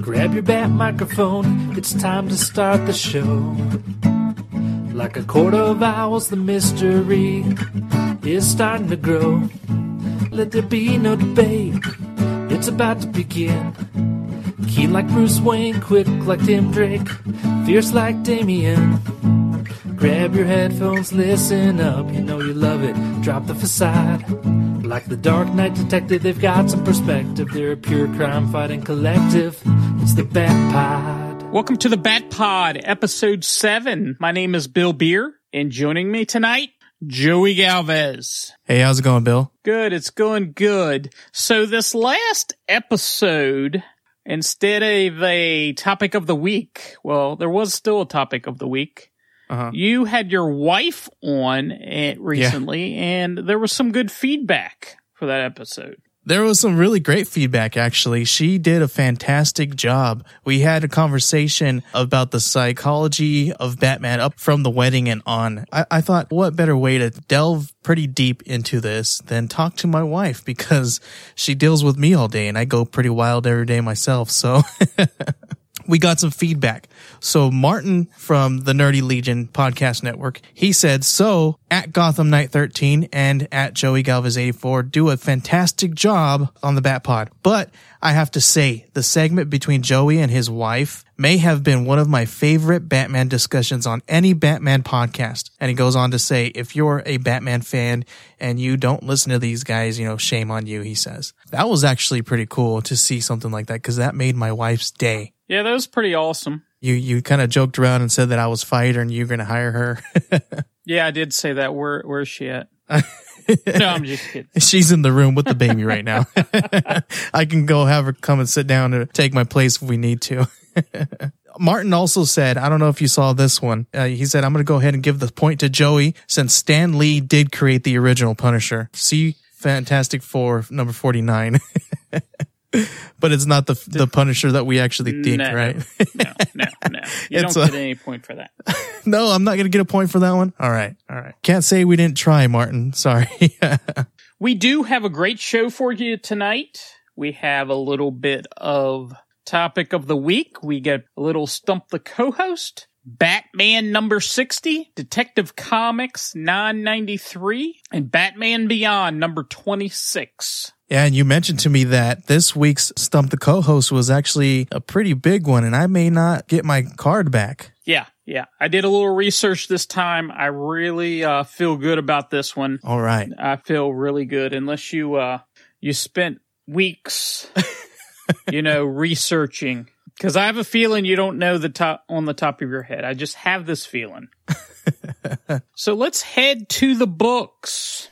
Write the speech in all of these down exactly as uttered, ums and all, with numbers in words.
Grab your bat microphone, it's time to start the show. Like a quart of owls, the mystery is starting to grow. Let there be no debate, it's about to begin. Keen like Bruce Wayne, quick like Tim Drake, fierce like Damien. Grab your headphones, listen up, you know you love it. Drop the facade. Like the Dark Knight Detective, they've got some perspective. They're a pure crime-fighting collective. It's the Bat Pod. Welcome to the Bat Pod, episode seven. My name is Bill Beer, and joining me tonight, Joey Galvez. Hey, how's it going, Bill? Good, it's going good. So this last episode, instead of a topic of the week, well, there was still a topic of the week. Uh-huh. You had your wife on uh, recently, yeah. And there was some good feedback for that episode. There was some really great feedback, actually. She did a fantastic job. We had a conversation about the psychology of Batman up from the wedding and on. I, I thought, what better way to delve pretty deep into this than talk to my wife, because she deals with me all day, and I go pretty wild every day myself, so... We got some feedback. So Martin from the Nerdy Legion podcast network, he said, so at Gotham Knight thirteen and at Joey Galvez eighty-four do a fantastic job on the Bat Pod. But I have to say, the segment between Joey and his wife may have been one of my favorite Batman discussions on any Batman podcast. And he goes on to say, if you're a Batman fan and you don't listen to these guys, you know, shame on you, he says. That was actually pretty cool to see something like that, because that made my wife's day. Yeah, that was pretty awesome. You you kind of joked around and said that I was fighter and you were going to hire her. Yeah, I did say that. Where Where's she at? No, I'm just kidding. She's in the room with the baby right now. I can go have her come and sit down and take my place if we need to. Martin also said, I don't know if you saw this one. Uh, he said, I'm going to go ahead and give the point to Joey since Stan Lee did create the original Punisher. See Fantastic Four, number forty-nine. But it's not the the Punisher that we actually think, no, right? no, no, no. You it's don't a, get any point for that. No, I'm not going to get a point for that one. All right, all right. Can't say we didn't try, Martin. Sorry. We do have a great show for you tonight. We have a little bit of topic of the week. We get a little Stump the Co-Host. Batman number sixty, Detective Comics nine ninety-three, and Batman Beyond number twenty-six. Yeah, and you mentioned to me that this week's Stump the Co-Host was actually a pretty big one, and I may not get my card back. Yeah, yeah. I did a little research this time. I really uh, feel good about this one. All right. I feel really good, unless you uh, you spent weeks, you know, researching. Because I have a feeling you don't know the top on the top of your head. I just have this feeling. So let's head to the books.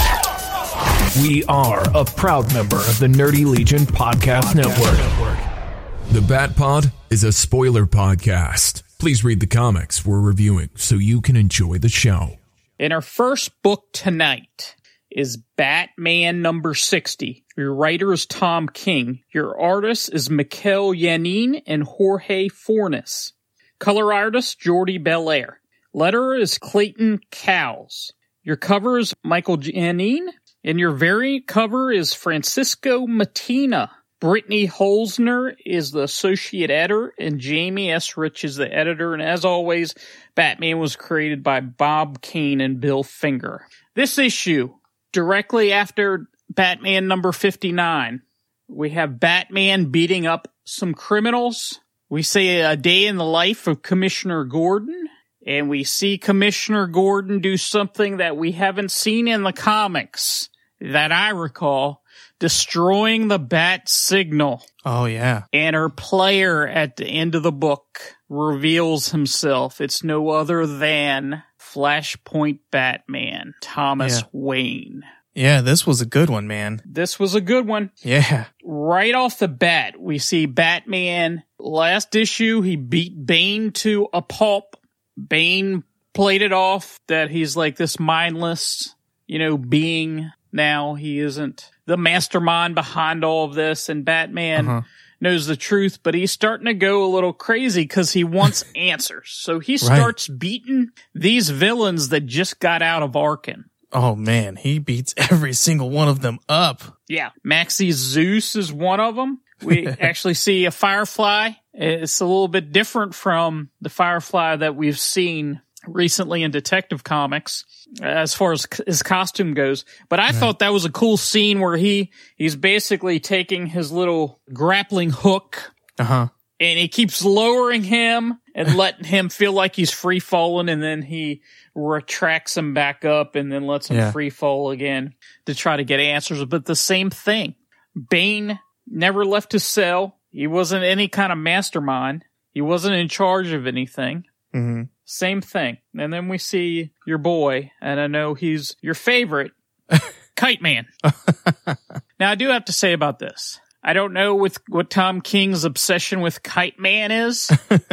We are a proud member of the Nerdy Legion Podcast, Podcast Network. Network. The Bat Pod is a spoiler podcast. Please read the comics we're reviewing so you can enjoy the show. And our first book tonight is Batman number sixty. Your writer is Tom King. Your artist is Mikel Janín and Jorge Fornes. Color artist, Jordi Belair. Letterer is Clayton Cowles. Your cover is Mikel Janín. And your variant cover is Francisco Mattina. Brittany Holzner is the associate editor, and Jamie S. Rich is the editor. And as always, Batman was created by Bob Kane and Bill Finger. This issue, directly after Batman number fifty-nine, we have Batman beating up some criminals. We see a day in the life of Commissioner Gordon, and we see Commissioner Gordon do something that we haven't seen in the comics that I recall, destroying the Bat Signal. Oh, yeah. And her player at the end of the book reveals himself. It's no other than Flashpoint Batman, Thomas yeah. Wayne. Yeah, this was a good one, man. This was a good one. Yeah. Right off the bat, we see Batman. Last issue, he beat Bane to a pulp. Bane played it off that he's like this mindless, you know, being. Now he isn't the mastermind behind all of this, and Batman uh-huh. knows the truth, but he's starting to go a little crazy because he wants answers. So he starts right. beating these villains that just got out of Arkham. Oh, man, he beats every single one of them up. Yeah, Maxie Zeus is one of them. We actually see a Firefly. It's a little bit different from the Firefly that we've seen recently in Detective Comics as far as his costume goes. But I right. thought that was a cool scene where he he's basically taking his little grappling hook uh-huh. and he keeps lowering him and letting him feel like he's free falling, and then he retracts him back up and then lets him yeah. free fall again to try to get answers. But the same thing. Bane never left his cell. He wasn't any kind of mastermind. He wasn't in charge of anything. Mm-hmm. Same thing. And then we see your boy, and I know he's your favorite, Kite Man. Now, I do have to say about this. I don't know with what Tom King's obsession with Kite Man is,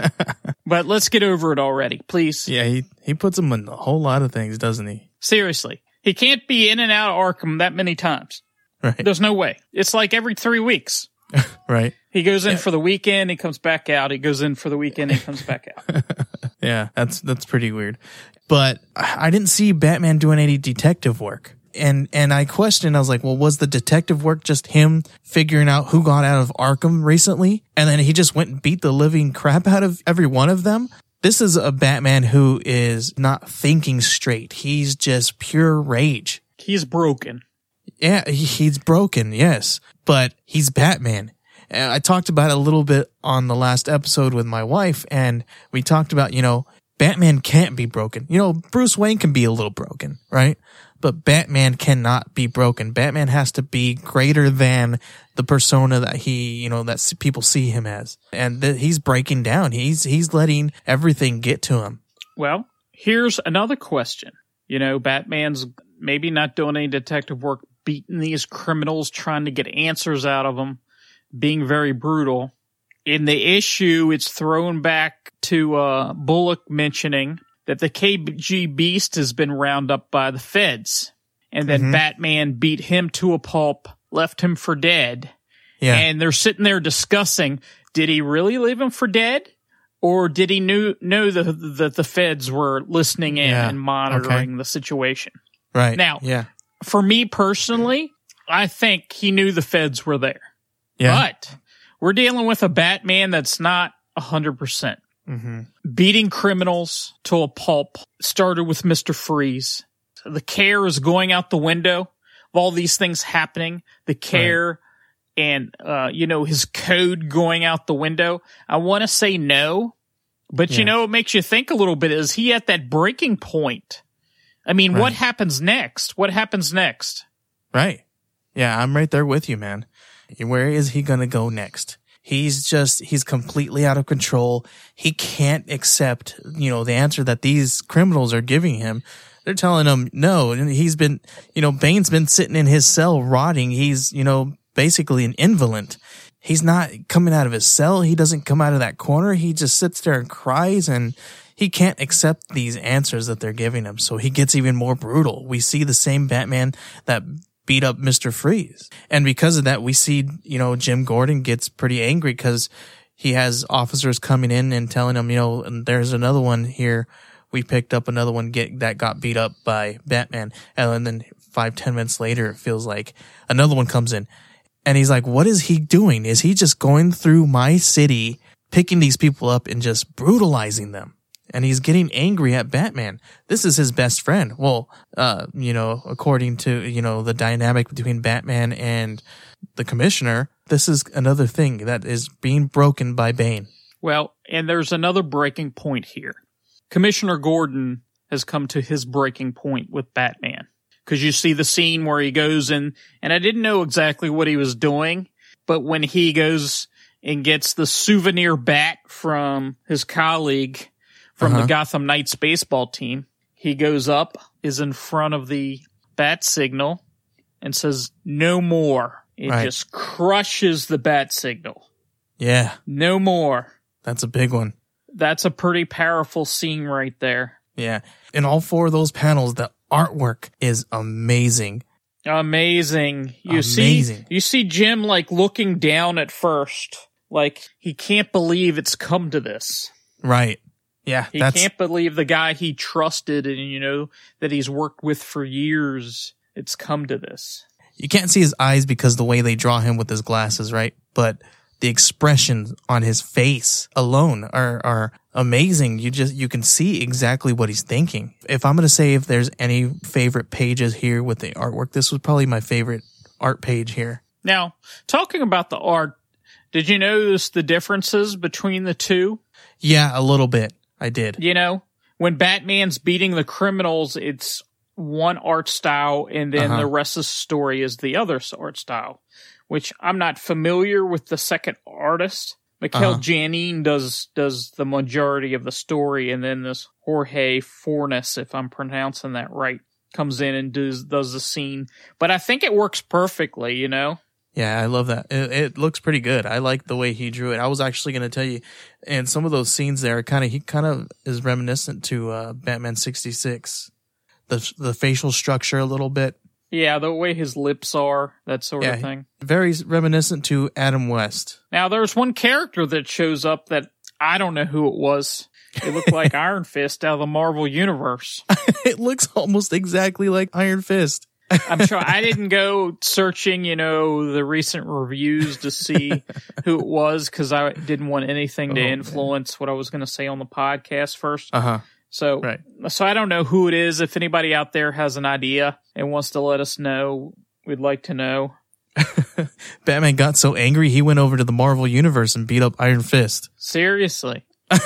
but let's get over it already, please. Yeah, he, he puts him in a whole lot of things, doesn't he? Seriously. He can't be in and out of Arkham that many times. Right. There's no way. It's like every three weeks. Right. He goes in yeah. for the weekend, he comes back out. He goes in for the weekend, he comes back out. Yeah, that's that's pretty weird. But I didn't see Batman doing any detective work. And and I questioned, I was like, well, was the detective work just him figuring out who got out of Arkham recently? And then he just went and beat the living crap out of every one of them? This is a Batman who is not thinking straight. He's just pure rage. He's broken. Yeah, he, he's broken, yes. But he's Batman. And I talked about it a little bit on the last episode with my wife, and we talked about, you know, Batman can't be broken. You know, Bruce Wayne can be a little broken, right? But Batman cannot be broken. Batman has to be greater than the persona that he, you know, that people see him as. And th- he's breaking down. He's he's letting everything get to him. Well, here's another question. You know, Batman's maybe not doing any detective work, beating these criminals, trying to get answers out of them, being very brutal. In the issue, it's thrown back to uh, Bullock mentioning that the K G Beast has been rounded up by the feds, and then mm-hmm. Batman beat him to a pulp, left him for dead. Yeah. And they're sitting there discussing, did he really leave him for dead? Or did he knew, know that the, the feds were listening in yeah. and monitoring okay. the situation? Right. Now, yeah. for me personally, I think he knew the feds were there. Yeah. But we're dealing with a Batman that's not one hundred percent. Mm-hmm. Beating criminals to a pulp started with Mister Freeze. The care is going out the window of all these things happening. The care right. and, uh, you know, his code going out the window. I want to say no, but yeah. you know, it makes you think a little bit. Is he at that breaking point? I mean, right. what happens next? What happens next? Right. Yeah, I'm right there with you, man. Where is he going to go next? He's just, he's completely out of control. He can't accept, you know, the answer that these criminals are giving him. They're telling him no. And he's been, you know, Bane's been sitting in his cell rotting. He's, you know, basically an invalid. He's not coming out of his cell. He doesn't come out of that corner. He just sits there and cries, and he can't accept these answers that they're giving him. So he gets even more brutal. We see the same Batman that beat up Mister Freeze. And because of that, we see, you know, Jim Gordon gets pretty angry because he has officers coming in and telling him, you know, and there's another one here. We picked up another one get that got beat up by Batman. And then five, ten minutes later, it feels like another one comes in. And he's like, what is he doing? Is he just going through my city, picking these people up and just brutalizing them? And he's getting angry at Batman. This is his best friend. Well, uh, you know, according to, you know, the dynamic between Batman and the Commissioner, this is another thing that is being broken by Bane. Well, and there's another breaking point here. Commissioner Gordon has come to his breaking point with Batman. Because you see the scene where he goes in, and I didn't know exactly what he was doing, but when he goes and gets the souvenir bat from his colleague from uh-huh. the Gotham Knights baseball team, he goes up, is in front of the bat signal, and says, no more. It right. just crushes the bat signal. Yeah. No more. That's a big one. That's a pretty powerful scene right there. Yeah. In all four of those panels, the artwork is amazing. Amazing. You amazing. see, you see Jim like looking down at first, like he can't believe it's come to this. Right. Yeah, He that's can't believe the guy he trusted and, you know, that he's worked with for years. It's come to this. you can't see his eyes because the way they draw him with his glasses, right? But the expressions on his face alone are are amazing. You just you can see exactly what he's thinking. If I'm going to say if there's any favorite pages here with the artwork, this was probably my favorite art page here. Now, talking about the art, did you notice the differences between the two? Yeah, a little bit. I did. You know, when Batman's beating the criminals, it's one art style, and then Uh-huh. the rest of the story is the other art style, which I'm not familiar with the second artist. Mikhail Uh-huh. Janin does does the majority of the story, and then this Jorge Fornes, if I'm pronouncing that right, comes in and does does the scene. But I think it works perfectly, you know? Yeah, I love that. It, it looks pretty good. I like the way he drew it. I was actually going to tell you, and some of those scenes there, kind of he kind of is reminiscent to uh, Batman sixty-six. The the facial structure a little bit. Yeah, the way his lips are, that sort Yeah, of thing. very reminiscent to Adam West. Now, there's one character that shows up that I don't know who it was. It looked like Iron Fist out of the Marvel Universe. It looks almost exactly like Iron Fist. I'm sure I didn't go searching, you know, the recent reviews to see who it was because I didn't want anything to Oh, influence what I was going to say on the podcast first. Uh huh. So, Right. so I don't know who it is. If anybody out there has an idea and wants to let us know, we'd like to know. Batman got so angry he went over to the Marvel Universe and beat up Iron Fist. Seriously.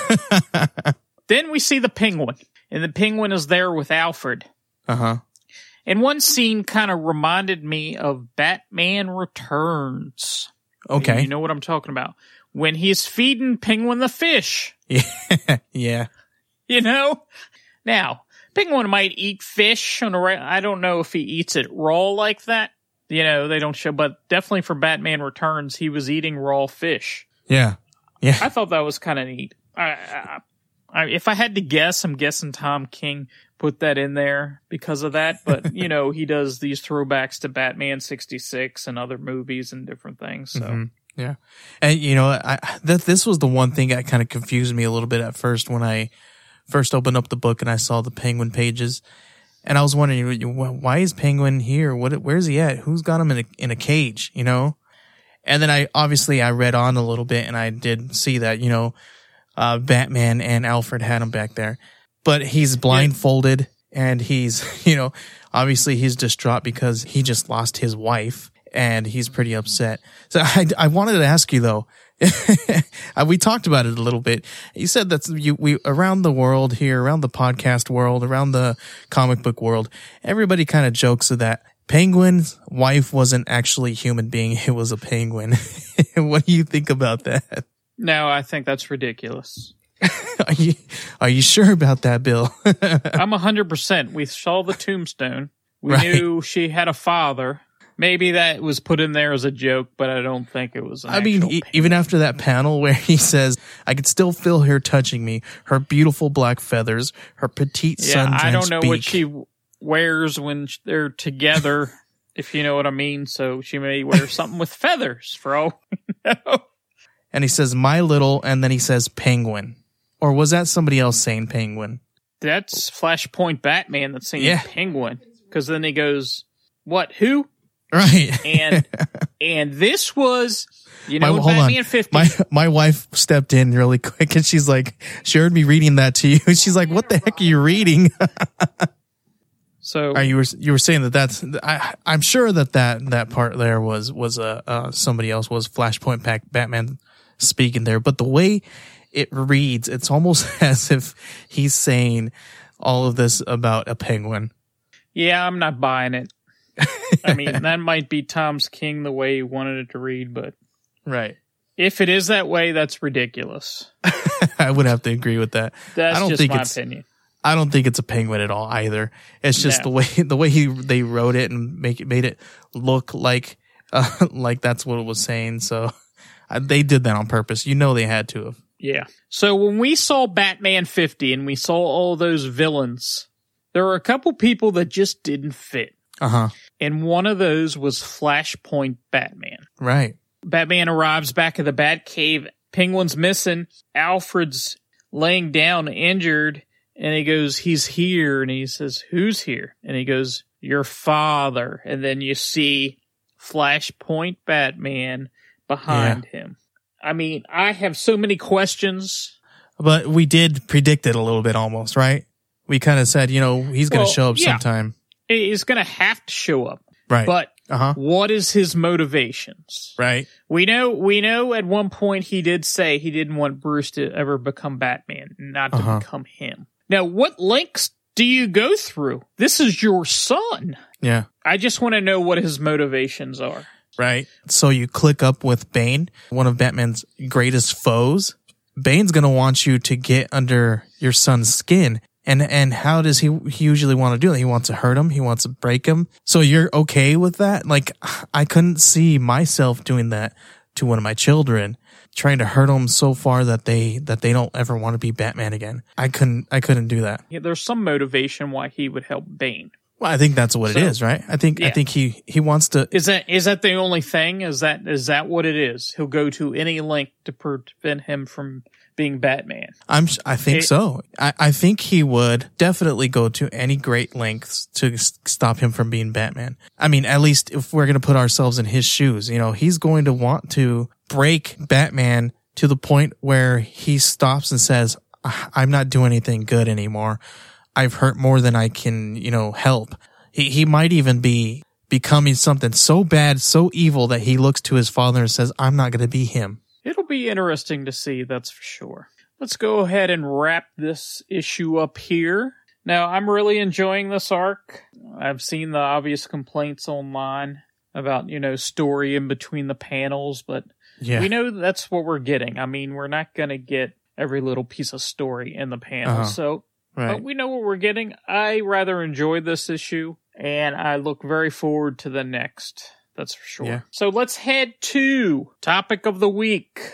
Then we see the Penguin, and the Penguin is there with Alfred. Uh huh. And one scene kind of reminded me of Batman Returns. Okay. You know what I'm talking about. When he's feeding Penguin the fish, Yeah. Yeah. you know? Now, Penguin might eat fish on a re- I don't know if he eats it raw like that. You know, they don't show, but definitely for Batman Returns, he was eating raw fish. Yeah. Yeah. I thought that was kind of neat. I, I, I, if I had to guess, I'm guessing Tom King put that in there because of that. But, you know, he does these throwbacks to Batman sixty-six and other movies and different things. So, Mhm. Yeah. And, you know, I, that this was the one thing that kind of confused me a little bit at first when I first opened up the book and I saw the Penguin pages. And I was wondering, why is Penguin here? What, where's he at? Who's got him in a, in a cage, you know? And then I, obviously I read on a little bit and I did see that, you know, uh, Batman and Alfred had him back there, but he's blindfolded and he's, you know, obviously he's distraught because he just lost his wife and he's pretty upset. So I, I wanted to ask you though, we talked about it a little bit. You said that you, we, around the world here, around the podcast world, around the comic book world, everybody kind of jokes that Penguin's wife wasn't actually a human being. It was a penguin. What do you think about that? no, I think that's ridiculous. Are you, are you sure about that, Bill? I'm one hundred percent. We saw the tombstone. We Right. knew she had a father. Maybe that was put in there as a joke, but I don't think it was an I mean, actual e- penguin. even after that panel where he says, I could still feel her touching me, her beautiful black feathers, her petite Yeah, sun I don't know what beak. she wears when sh- they're together, if you know what I mean. So she may wear something with feathers for all we know. And he says, my little, and then he says penguin. Or was that somebody else saying penguin? That's Flashpoint Batman that's saying Yeah. penguin. Because then he goes, what, who? Right. And and this was, you know, My- in hold on. Batman fifty. My my wife stepped in really quick and she's like, she heard me reading that to you. She's like, what the heck are you reading? so Are you were you were saying that that's I I'm sure that that, that part there was was uh, uh somebody else was Flashpoint Pack Batman speaking there, but the way it reads, it's almost as if he's saying all of this about a penguin. yeah, I'm not buying it. I mean, that might be Tom's King the way he wanted it to read, but Right. if it is that way, that's ridiculous. I would have to agree with that. That's I don't just think my it's opinion. I don't think it's a penguin at all either. It's just No. the way the way he they wrote it and make it made it look like uh, like that's what it was saying. So uh, they did that on purpose. You know they had to have. Yeah. So when we saw Batman fifty and we saw all those villains, there were a couple people that just didn't fit. Uh huh. And one of those was Flashpoint Batman. Right. Batman arrives back at the Batcave. Penguin's missing. Alfred's laying down injured, and he goes, he's here, and he says, who's here? And he goes, your father. And then you see Flashpoint Batman behind yeah. him. I mean, I have so many questions. But we did predict it a little bit almost, right? We kind of said, you know, he's going to well, show up yeah. sometime. He's going to have to show up. Right. But uh-huh. what is his motivations? Right. We know we know at one point he did say he didn't want Bruce to ever become Batman, not to uh-huh. become him. Now, what lengths do you go through? This is your son. Yeah. I just want to know what his motivations are. Right. So you click up with Bane, one of Batman's greatest foes. Bane's going to want you to get under your son's skin. And and how does he, he usually want to do it? He wants to hurt him. He wants to break him. So you're okay with that? Like, I couldn't see myself doing that to one of my children, trying to hurt them so far that they that they don't ever want to be Batman again. I couldn't I couldn't do that. Yeah, there's some motivation why he would help Bane. Well, I think that's what so, it is, right? I think yeah. I think he, he wants to. Is that is that the only thing? Is that is that what it is? He'll go to any length to prevent him from being Batman. I'm. I think it, so. I, I think he would definitely go to any great lengths to s- stop him from being Batman. I mean, at least if we're going to put ourselves in his shoes, you know, he's going to want to break Batman to the point where he stops and says, "I'm not doing anything good anymore. I've hurt more than I can, you know, help." He he might even be becoming something so bad, so evil that he looks to his father and says, "I'm not going to be him." It'll be interesting to see, that's for sure. Let's go ahead and wrap this issue up here. Now, I'm really enjoying this arc. I've seen the obvious complaints online about, you know, story in between the panels, but yeah. we know that's what we're getting. I mean, we're not going to get every little piece of story in the panel, uh-huh. so right. but we know what we're getting. I rather enjoyed this issue, and I look very forward to the next. That's for sure. Yeah. So let's head to topic of the week.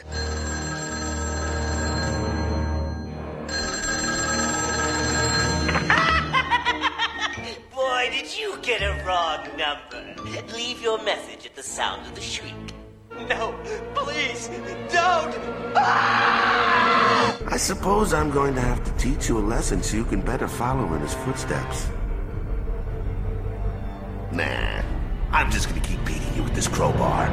Boy, did you get a wrong number. Leave your message at the sound of the shriek. No, please, don't. Ah! I suppose I'm going to have to teach you a lesson so you can better follow in his footsteps. Nah. I'm just gonna keep beating you with this crowbar.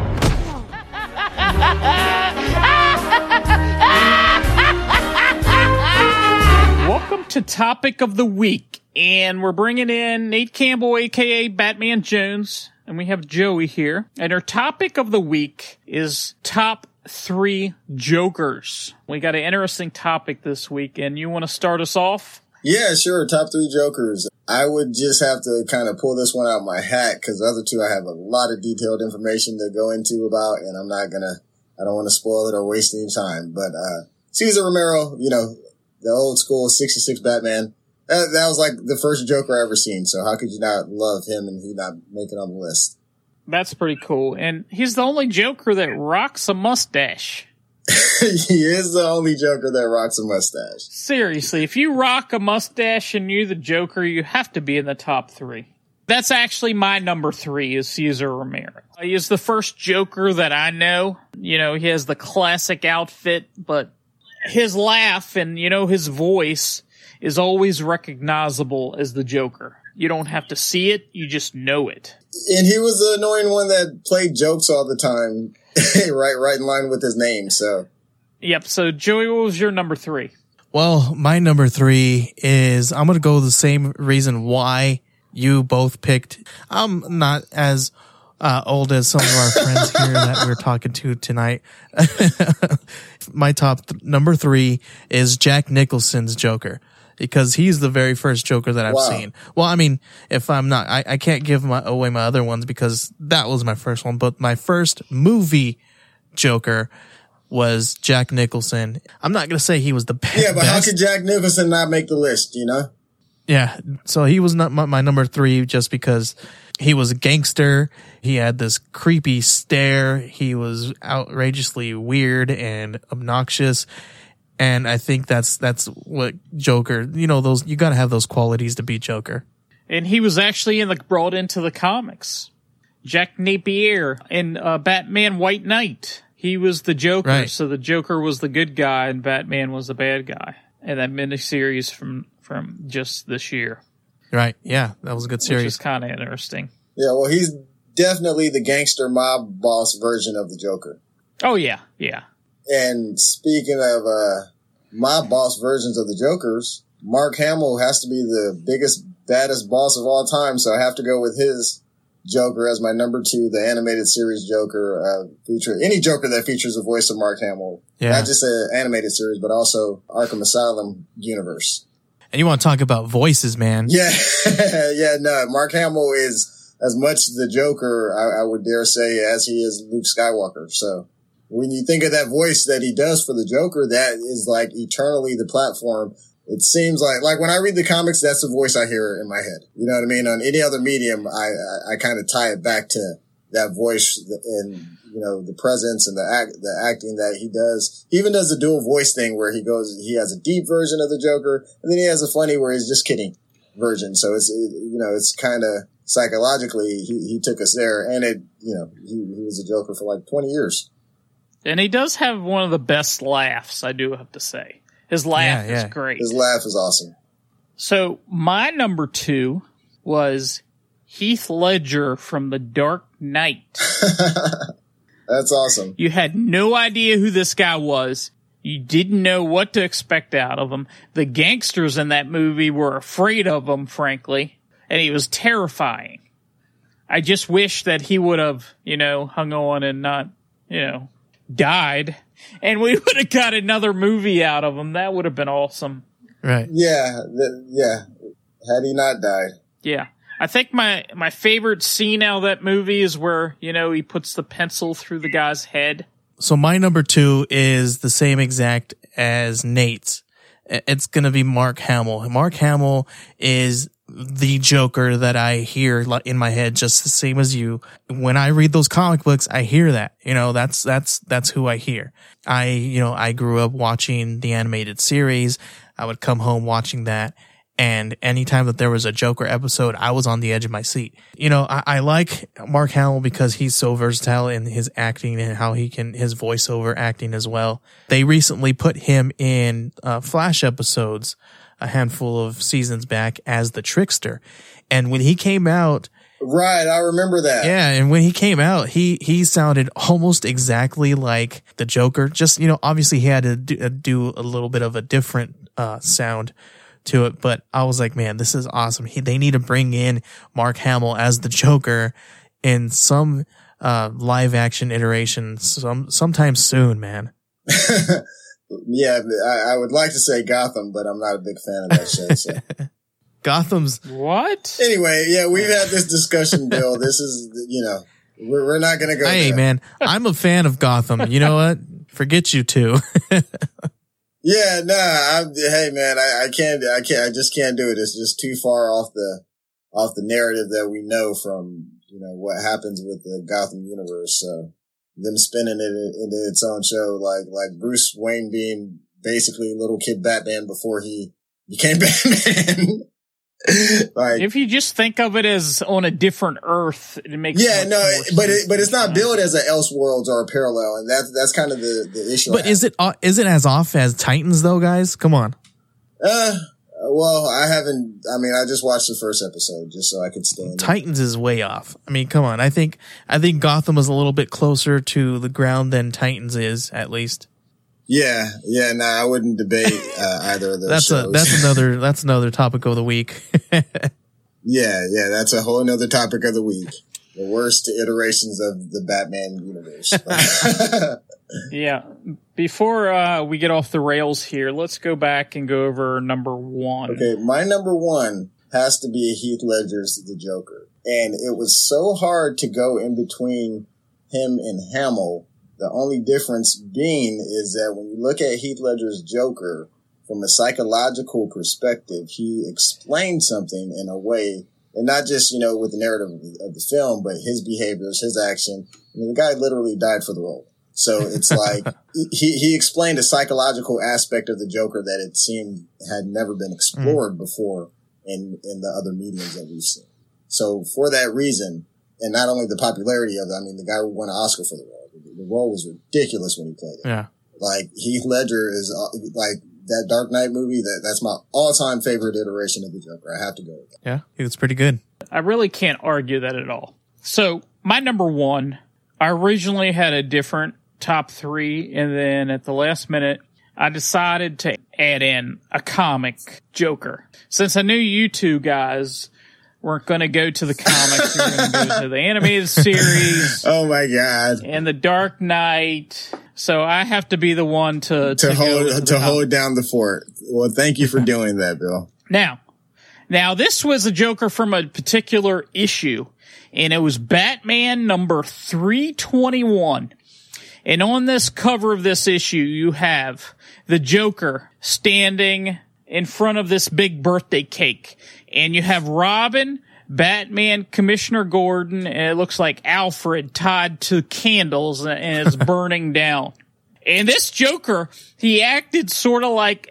Welcome to Topic of the Week, and we're bringing in Nate Campbell, aka Batman Jones, and we have Joey here. And our topic of the week is top three Jokers. We got an interesting topic this week, and you want to start us off? Yeah, sure. Top three Jokers. I would just have to kind of pull this one out of my hat because the other two I have a lot of detailed information to go into about, and I'm not gonna, I don't want to spoil it or waste any time. But uh Cesar Romero, you know, the old school sixty-six Batman, that, that was like the first Joker I ever seen. So how could you not love him and he not make it on the list? That's pretty cool. And he's the only Joker that rocks a mustache. He is the only Joker that rocks a mustache. Seriously, if you rock a mustache and you're the Joker, you have to be in the top three. That's actually my number three is Cesar Romero. He is the first Joker that I know. You know, he has the classic outfit, but his laugh and, you know, his voice is always recognizable as the Joker. You don't have to see it, you just know it. And he was the annoying one that played jokes all the time. right, right in line with his name, so. Yep, so Joey, what was your number three? Well, my number three is, I'm going to go the same reason why you both picked. I'm not as uh, old as some of our friends here that we're talking to tonight. My top th- number three is Jack Nicholson's Joker. Because he's the very first Joker that I've wow. seen. Well, I mean, if I'm not, I, I can't give my, away my other ones because that was my first one. But my first movie Joker was Jack Nicholson. I'm not going to say he was the best. Yeah, but how could Jack Nicholson not make the list, you know? Yeah, so he was not my, my number three just because he was a gangster. He had this creepy stare. He was outrageously weird and obnoxious. And I think that's that's what Joker, you know, those you got to have those qualities to be Joker. And he was actually in the brought into the comics. Jack Napier in uh, Batman White Knight. He was the Joker, Right. so the Joker was the good guy and Batman was the bad guy. And that miniseries from, from just this year. Right. Yeah, that was a good Which series. is kind of interesting. Yeah, well, he's definitely the gangster mob boss version of the Joker. Oh, yeah, yeah. And speaking of uh, mob boss versions of the Jokers, Mark Hamill has to be the biggest, baddest boss of all time, so I have to go with his Joker as my number two, the animated series Joker. Uh, feature any Joker that features the voice of Mark Hamill. Yeah. Not just an animated series, but also Arkham Asylum universe. And you want to talk about voices, man. Yeah, yeah, no, Mark Hamill is as much the Joker, I, I would dare say, as he is Luke Skywalker. So when you think of that voice that he does for the Joker, that is like eternally the platform. It seems like, like when I read the comics, that's the voice I hear in my head. You know what I mean? On any other medium, I, I, I kind of tie it back to that voice and, you know, the presence and the act, the acting that he does. He even does the dual voice thing where he goes, he has a deep version of the Joker and then he has a funny where he's just kidding version. So it's, it, you know, it's kind of psychologically, he, he took us there and it, you know, he, he was a Joker for like twenty years. And he does have one of the best laughs, I do have to say. His laugh Yeah, yeah. is great. His laugh is awesome. So my number two was Heath Ledger from The Dark Knight. That's awesome. You had no idea who this guy was. You didn't know what to expect out of him. The gangsters in that movie were afraid of him, frankly, and he was terrifying. I just wish that he would have, you know, hung on and not, you know, died, and we would have got another movie out of him. That would have been awesome. Right. Yeah, th- yeah. Had he not died. Yeah. I think my, my favorite scene out of that movie is where, you know, he puts the pencil through the guy's head. So my number two is the same exact as Nate's. It's going to be Mark Hamill. Mark Hamill is the Joker that I hear in my head, just the same as you. When I read those comic books, I hear that, you know, that's, that's, that's who I hear. I, you know, I grew up watching the animated series. I would come home watching that. And anytime that there was a Joker episode, I was on the edge of my seat. You know, I, I like Mark Hamill because he's so versatile in his acting and how he can, his voiceover acting as well. They recently put him in uh, Flash episodes a handful of seasons back as the Trickster. And when he came out, Right, I remember that. yeah, and when he came out, he he sounded almost exactly like the Joker. Just, you know, obviously he had to do, uh, do a little bit of a different uh sound to it, but I was like, man, this is awesome. He, they need to bring in Mark Hamill as the Joker in some uh live action iteration some sometime soon, man. Yeah, I, I would like to say Gotham, but I'm not a big fan of that show. So. Gotham's What? Anyway, yeah, we've had this discussion, Bill. This is, you know, we're, we're not going to go Hey, there. man, I'm a fan of Gotham. You know what? Forget you two. Yeah, no, nah, I'm, hey, man, I, I can't, I can't, I just can't do it. It's just too far off the, off the narrative that we know from, you know, what happens with the Gotham universe. So them spinning it into its own show, like, like Bruce Wayne being basically little kid Batman before he became Batman. Like, If you just think of it as on a different Earth, it makes yeah, much no, more but sense it, but it's not than- billed as an Elseworlds or a parallel, and that's that's kind of the the issue. But is it uh, is it as off as Titans though, guys? Come on. Uh, well, I haven't. I mean, I just watched the first episode just so I could stand it. Titans is way off. I mean, come on. I think I think Gotham is a little bit closer to the ground than Titans is, at least. Yeah, yeah. No, I wouldn't debate uh, either of those. That's shows. a that's another that's another topic of the week. Yeah, yeah. That's a whole nother topic of the week. The worst iterations of the Batman universe. Yeah. Before uh, we get off the rails here, let's go back and go over number one. Okay, my number one has to be Heath Ledger's The Joker. And it was so hard to go in between him and Hamill. The only difference being is that when you look at Heath Ledger's Joker, from a psychological perspective, he explained something in a way, and not just, you know, with the narrative of the film, but his behaviors, his action. I mean, the guy literally died for the role. So it's like he, he explained a psychological aspect of the Joker that it seemed had never been explored mm. before in, in the other mediums that we've seen. So for that reason, and not only the popularity of it, I mean, the guy won an Oscar for the role. The, the role was ridiculous when he played it. Yeah. Like, Heath Ledger is, uh, like, that Dark Knight movie, that that's my all-time favorite iteration of the Joker. I have to go with that. Yeah, it was pretty good. I really can't argue that at all. So, my number one, I originally had a different top three, and then at the last minute, I decided to add in a comic Joker. Since I knew you two guys weren't going to go to the comics, you were going to go to the animated series. Oh my God. And the Dark Knight. So I have to be the one to, To, to, hold, to, to hold down the fort. Well, thank you for doing that, Bill. Now, now this was a Joker from a particular issue, and it was Batman number three twenty-one. And on this cover of this issue, you have the Joker standing in front of this big birthday cake. And you have Robin, Batman, Commissioner Gordon, and it looks like Alfred tied to candles and it's burning down. And this Joker, he acted sort of like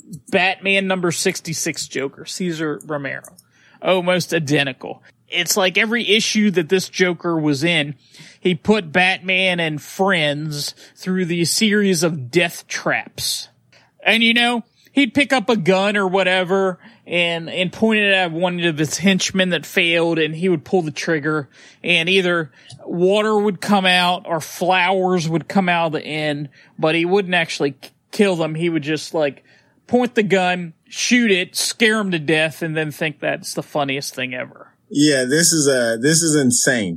Batman number sixty-six Joker, Cesar Romero. Almost identical. It's like every issue that this Joker was in, he put Batman and friends through the series of death traps. And you know, he'd pick up a gun or whatever and, and point it at one of his henchmen that failed, and he would pull the trigger, and either water would come out or flowers would come out of the end, but he wouldn't actually kill them. He would just like point the gun, shoot it, scare him to death, and then think that's the funniest thing ever. Yeah, this is uh this is insane.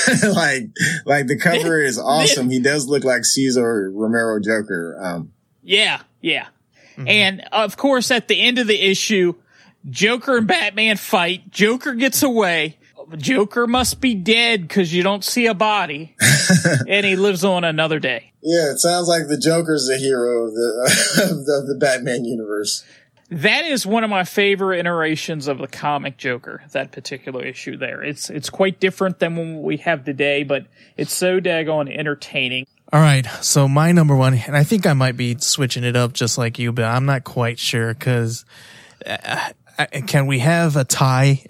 like, like the cover is awesome. He does look like Cesar Romero Joker. Um, yeah, yeah. Mm-hmm. And of course, at the end of the issue, Joker and Batman fight. Joker gets away. Joker must be dead because you don't see a body, and he lives on another day. Yeah, it sounds like the Joker's the hero of the of the, of the Batman universe. That is one of my favorite iterations of the comic Joker, that particular issue there. It's it's quite different than what we have today, but it's so daggone entertaining. All right, so my number one, and I think I might be switching it up just like you, but I'm not quite sure, because uh, can we have a tie?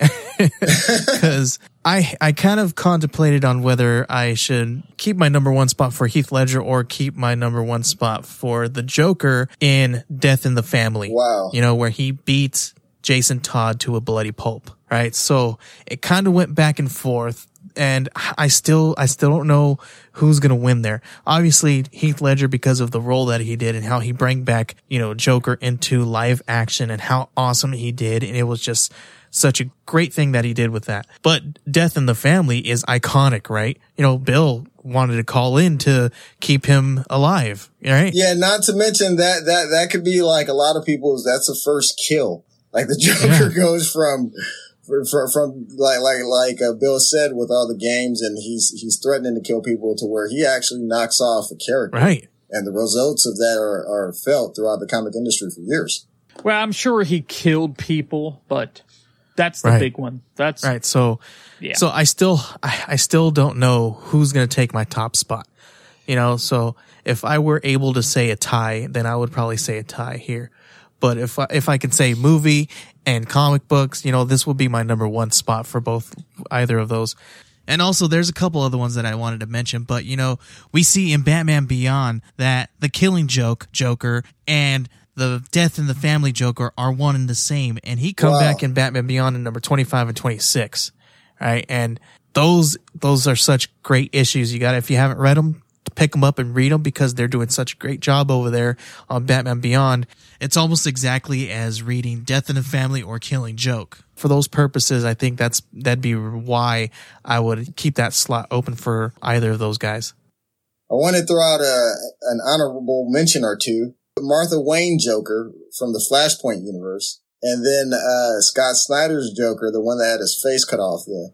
Because I I kind of contemplated on whether I should keep my number one spot for Heath Ledger or keep my number one spot for the Joker in Death in the Family. Wow. You know, where he beats Jason Todd to a bloody pulp, right? So it kind of went back and forth. And I still, I still don't know who's going to win there. Obviously, Heath Ledger, because of the role that he did and how he brought back, you know, Joker into live action and how awesome he did. And it was just such a great thing that he did with that. But Death in the Family is iconic, right? You know, Bill wanted to call in to keep him alive, right? Yeah, not to mention that, that, that could be like a lot of people's, that's the first kill. Like the Joker yeah. goes from, From, from like like like uh, Bill said, with all the games, and he's he's threatening to kill people to where he actually knocks off a character, right? And the results of that are are felt throughout the comic industry for years. Well, I'm sure he killed people, but that's the right. big one. That's right. So, yeah. So I still I, I still don't know who's going to take my top spot. You know, so if I were able to say a tie, then I would probably say a tie here. But if I, if I can say movie and comic books, you know, this will be my number one spot for both, either of those. And also, there's a couple other ones that I wanted to mention, but, you know, we see in Batman Beyond that the Killing Joke Joker and the Death in the Family Joker are one and the same. And he come wow. back in Batman Beyond in number twenty-five and twenty-six, right? And those those are such great issues. You got if you haven't read them, pick them up and read them, because they're doing such a great job over there on Batman Beyond. It's almost exactly as reading Death in the Family or Killing Joke. For those purposes, I think that's that'd be why I would keep that slot open for either of those guys. I want to throw out a, an honorable mention or two. Martha Wayne Joker from the Flashpoint universe, and then uh Scott Snyder's Joker, the one that had his face cut off, the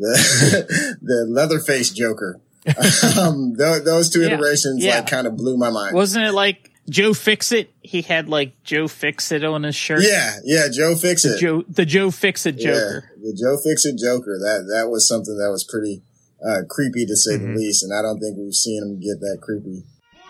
the, the Leatherface Joker. um, th- those two yeah, iterations yeah. like kind of blew my mind. Wasn't it like Joe Fixit? He had like Joe Fixit on his shirt. Yeah, yeah, Joe Fixit. The Joe, the Joe Fixit Joker. Yeah, the Joe Fixit Joker. That that was something that was pretty uh, creepy, to say mm-hmm. the least, and I don't think we've seen him get that creepy.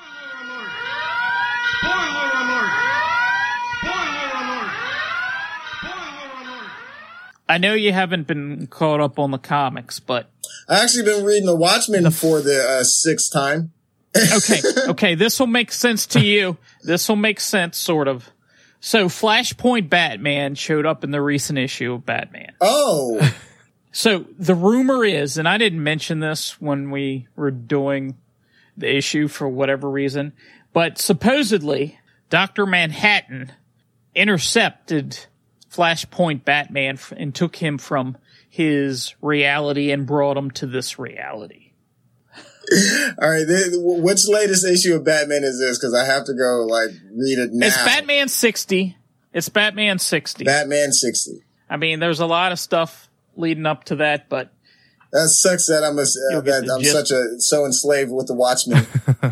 Spoiler alert! Spoiler alert! Spoiler alert! I know you haven't been caught up on the comics, but I actually been reading The Watchmen for the uh, sixth time. Okay, okay, this will make sense to you. This will make sense, sort of. So, Flashpoint Batman showed up in the recent issue of Batman. Oh. So, the rumor is, and I didn't mention this when we were doing the issue for whatever reason, but supposedly, Doctor Manhattan intercepted Flashpoint Batman and took him from his reality and brought him to this reality. All right, then, which latest issue of Batman is this? Because I have to go like read it now. It's Batman sixty. It's Batman sixty. Batman sixty. I mean, there's a lot of stuff leading up to that, but that sucks that I'm a, uh, that I'm gist. such a so enslaved with the Watchmen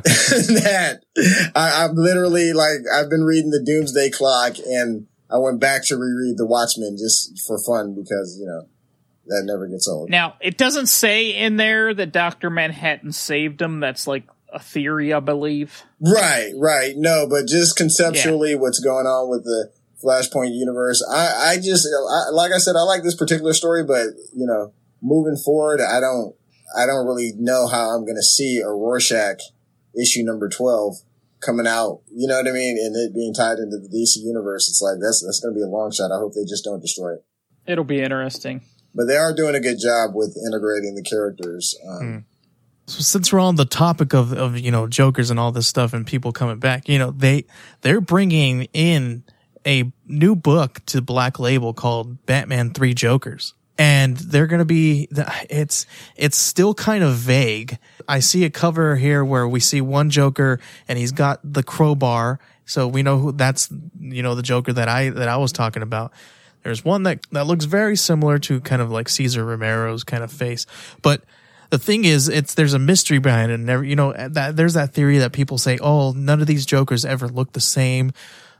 that I, I'm literally like I've been reading the Doomsday Clock and I went back to reread the Watchmen just for fun because you know. That never gets old. Now, it doesn't say in there that Doctor Manhattan saved him. That's like a theory, I believe. Right, right. No, but just conceptually yeah. what's going on with the Flashpoint universe. I, I just, I, like I said, I like this particular story, but, you know, moving forward, I don't, I don't really know how I'm going to see a Rorschach issue number twelve coming out. You know what I mean? And it being tied into the D C universe. It's like, that's, that's going to be a long shot. I hope they just don't destroy it. It'll be interesting. But they are doing a good job with integrating the characters. Um, mm. So since we're on the topic of, of, you know, Jokers and all this stuff and people coming back, you know, they, they're bringing in a new book to Black Label called Batman Three Jokers. And they're going to be, it's, it's still kind of vague. I see a cover here where we see one Joker and he's got the crowbar. So we know who that's, you know, the Joker that I, that I was talking about. There's one that, that looks very similar to kind of like Cesar Romero's kind of face. But the thing is, it's, there's a mystery behind it. And never, you know, that there's that theory that people say, oh, none of these Jokers ever look the same.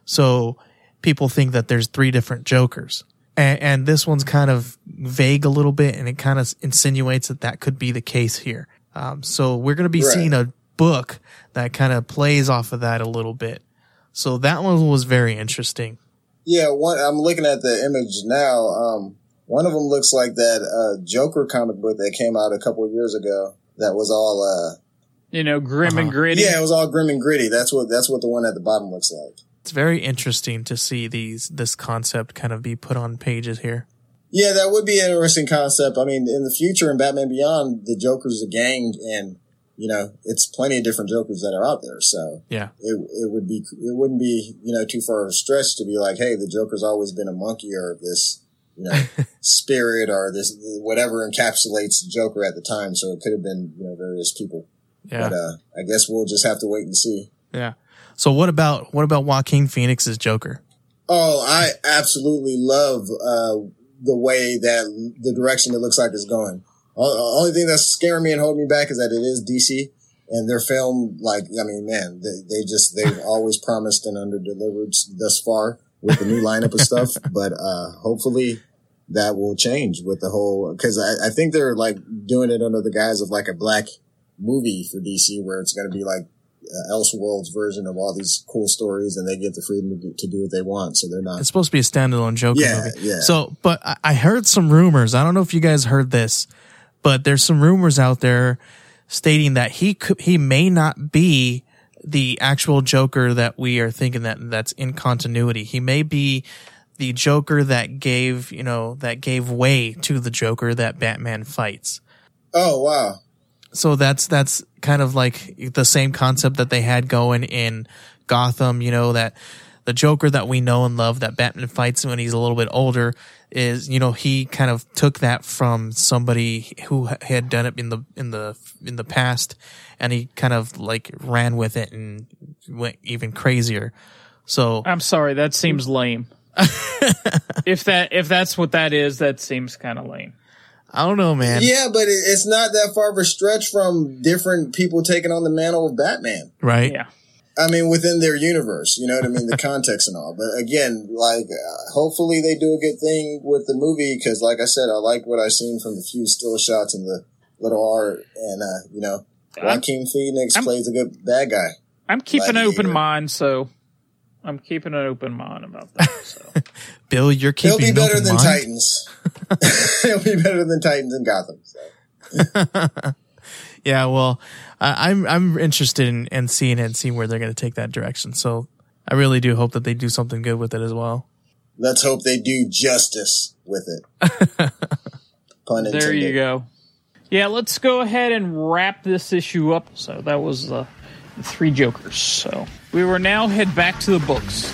So people think that there's three different Jokers. And, and this one's kind of vague a little bit, and it kind of insinuates that that could be the case here. Um, so we're going to be right. seeing a book that kind of plays off of that a little bit. So that one was very interesting. Yeah, one, I'm looking at the image now. Um, one of them looks like that uh, Joker comic book that came out a couple of years ago. That was all, uh, you know, grim uh-huh. and gritty. Yeah, it was all grim and gritty. That's what that's what the one at the bottom looks like. It's very interesting to see these this concept kind of be put on pages here. Yeah, that would be an interesting concept. I mean, in the future in Batman Beyond, the Joker's a gang, and you know, it's plenty of different Jokers that are out there. So yeah, it it would be it wouldn't be you know too far of a stretch to be like, hey, the Joker's always been a monkey or this you know spirit or this whatever encapsulates the Joker at the time. So it could have been you know various people. Yeah, but uh, I guess we'll just have to wait and see. Yeah. So what about what about Joaquin Phoenix's Joker? Oh, I absolutely love uh, the way that the direction it looks like is going. The only thing that's scaring me and holding me back is that it is D C and their film, like, I mean, man, they, they just, they've always promised and under-delivered thus far with the new lineup of stuff. But, uh, hopefully that will change with the whole, cause I, I think they're like doing it under the guise of like a black movie for D C where it's going to be like uh, Elseworlds version of all these cool stories and they get the freedom to do, to do what they want. So they're not. It's supposed to be a standalone Joker yeah, movie. Yeah. So, but I, I heard some rumors. I don't know if you guys heard this. But there's some rumors out there stating that he could, he may not be the actual Joker that we are thinking that that's in continuity. He may be the Joker that gave, you know, that gave way to the Joker that Batman fights. Oh, wow. So that's, that's kind of like the same concept that they had going in Gotham, you know, that the Joker that we know and love that Batman fights when he's a little bit older is, you know, he kind of took that from somebody who had done it in the, in the, in the past and he kind of like ran with it and went even crazier. So I'm sorry, that seems lame. if that, if that's what that is, that seems kind of lame. I don't know, man. Yeah, but it, it's not that far of a stretch from different people taking on the mantle of Batman. Right. Yeah. I mean, within their universe, you know what I mean? The context and all. But again, like, uh, hopefully they do a good thing with the movie because, like I said, I like what I've seen from the few still shots and the little art. And, uh, you know, Joaquin Phoenix I'm, plays a good bad guy. I'm keeping an open mind, so I'm keeping an open mind about that. So. Bill, you're keeping He'll be an better open than mind? Titans. He'll be better than Titans in Gotham. So. Yeah, well, I, I'm I'm interested in, in seeing it and seeing where they're going to take that direction. So I really do hope that they do something good with it as well. Let's hope they do justice with it. Pun intended. There you go. Yeah, let's go ahead and wrap this issue up. So that was uh, the three Jokers. So we will now head back to the books.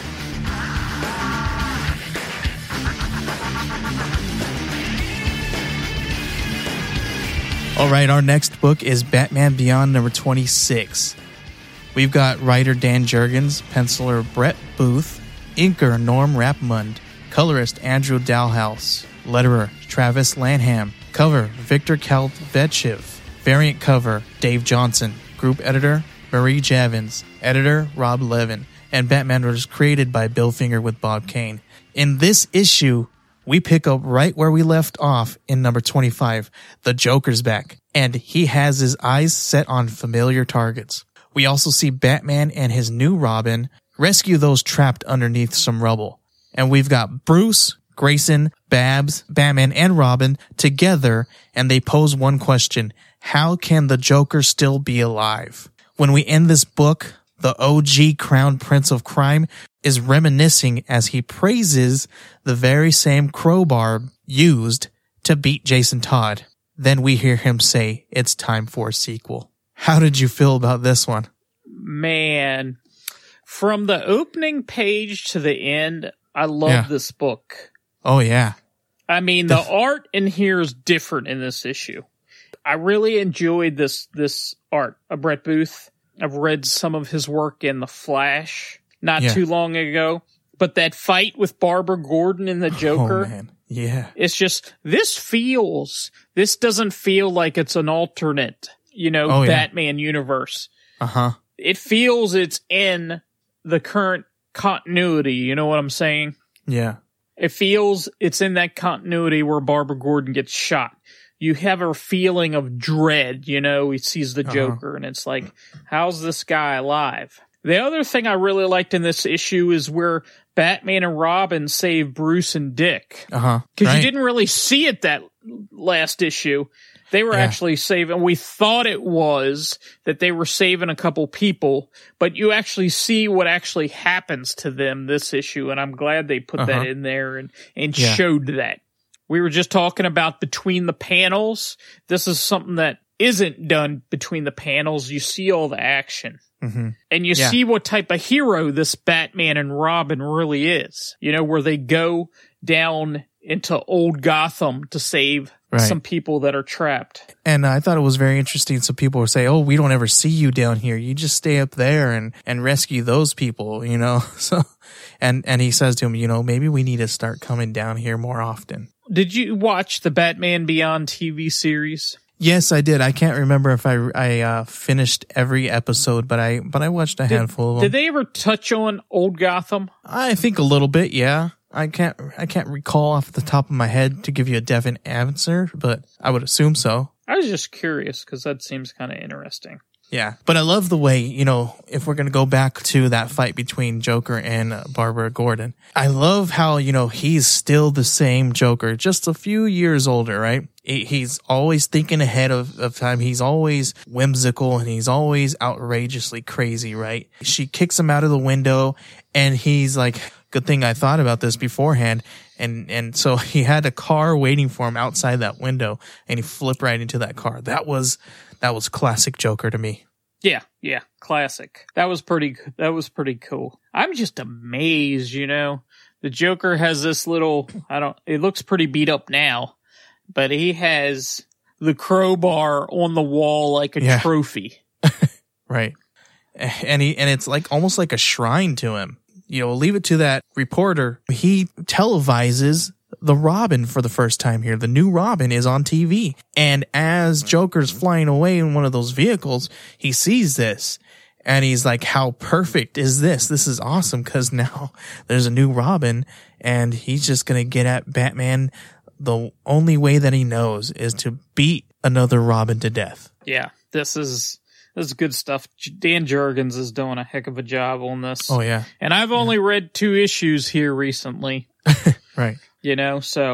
All right, our next book is Batman Beyond number twenty-six. We've got writer Dan Jurgens, penciler Brett Booth, inker Norm Rapmund, colorist Andrew Dalhouse, letterer Travis Lanham, cover Victor Kalvetchev, variant cover Dave Johnson, group editor Marie Javins, editor Rob Levin, and Batman was created by Bill Finger with Bob Kane. In this issue, we pick up right where we left off in number twenty-five. The Joker's back, and he has his eyes set on familiar targets. We also see Batman and his new Robin rescue those trapped underneath some rubble. And we've got Bruce, Grayson, Babs, Batman, and Robin together, and they pose one question. How can the Joker still be alive? When we end this book, the O G Crown Prince of Crime is reminiscing as he praises the very same crowbar used to beat Jason Todd. Then we hear him say, it's time for a sequel. How did you feel about this one? Man, from the opening page to the end, I love Yeah. this book. Oh, yeah. I mean, the art in here is different in this issue. I really enjoyed this this art of Brett Booth. I've read some of his work in The Flash not Yeah. too long ago. But that fight with Barbara Gordon and the Joker, Oh, man. Yeah. it's just, this feels, this doesn't feel like it's an alternate, you know, Oh, yeah. Batman universe. Uh-huh. It feels it's in the current continuity, you know what I'm saying? Yeah. It feels it's in that continuity where Barbara Gordon gets shot. You have a feeling of dread, you know, he sees the Uh-huh. Joker, and it's like, how's this guy alive? The other thing I really liked in this issue is where Batman and Robin save Bruce and Dick. Uh-huh. Because Right. you didn't really see it that last issue. They were Yeah. actually saving, we thought it was that they were saving a couple people, but you actually see what actually happens to them this issue, and I'm glad they put Uh-huh. that in there and, and Yeah. showed that. We were just talking about between the panels. This is something that isn't done between the panels. You see all the action. Mm-hmm. And you Yeah. see what type of hero this Batman and Robin really is. You know, where they go down into old Gotham to save Right. some people that are trapped. And I thought it was very interesting. So people would say, oh, we don't ever see you down here. You just stay up there and, and rescue those people, you know? So, and, and he says to him, you know, maybe we need to start coming down here more often. Did you watch the Batman Beyond T V series? Yes, I did. I can't remember if I, I, uh, finished every episode, but I, but I watched a Did, handful of them. did they ever touch on old Gotham? I think a little bit. Yeah. I can't, I can't recall off the top of my head to give you a definite answer, but I would assume so. I was just curious because that seems kind of interesting. Yeah. But I love the way, you know, if we're going to go back to that fight between Joker and uh, Barbara Gordon, I love how, you know, he's still the same Joker, just a few years older, right? He, he's always thinking ahead of, of time. He's always whimsical and he's always outrageously crazy, right? She kicks him out of the window and he's like, good thing I thought about this beforehand. And, and so he had a car waiting for him outside that window and he flipped right into that car. That was, that was classic Joker to me. Yeah, yeah, classic. That was pretty, that was pretty cool. I'm just amazed, you know. The Joker has this little, I don't, it looks pretty beat up now, but he has the crowbar on the wall like a Yeah. trophy. Right. And he, and it's like almost like a shrine to him. You know, leave it to that reporter. He televises the Robin for the first time here. The new Robin is on T V. And as Joker's flying away in one of those vehicles, he sees this and he's like, how perfect is this? This is awesome because now there's a new Robin and he's just going to get at Batman. The only way that he knows is to beat another Robin to death. Yeah, this is, this is good stuff. Dan Jurgens is doing a heck of a job on this. Oh, yeah. And I've only read two issues here recently. Right. You know, so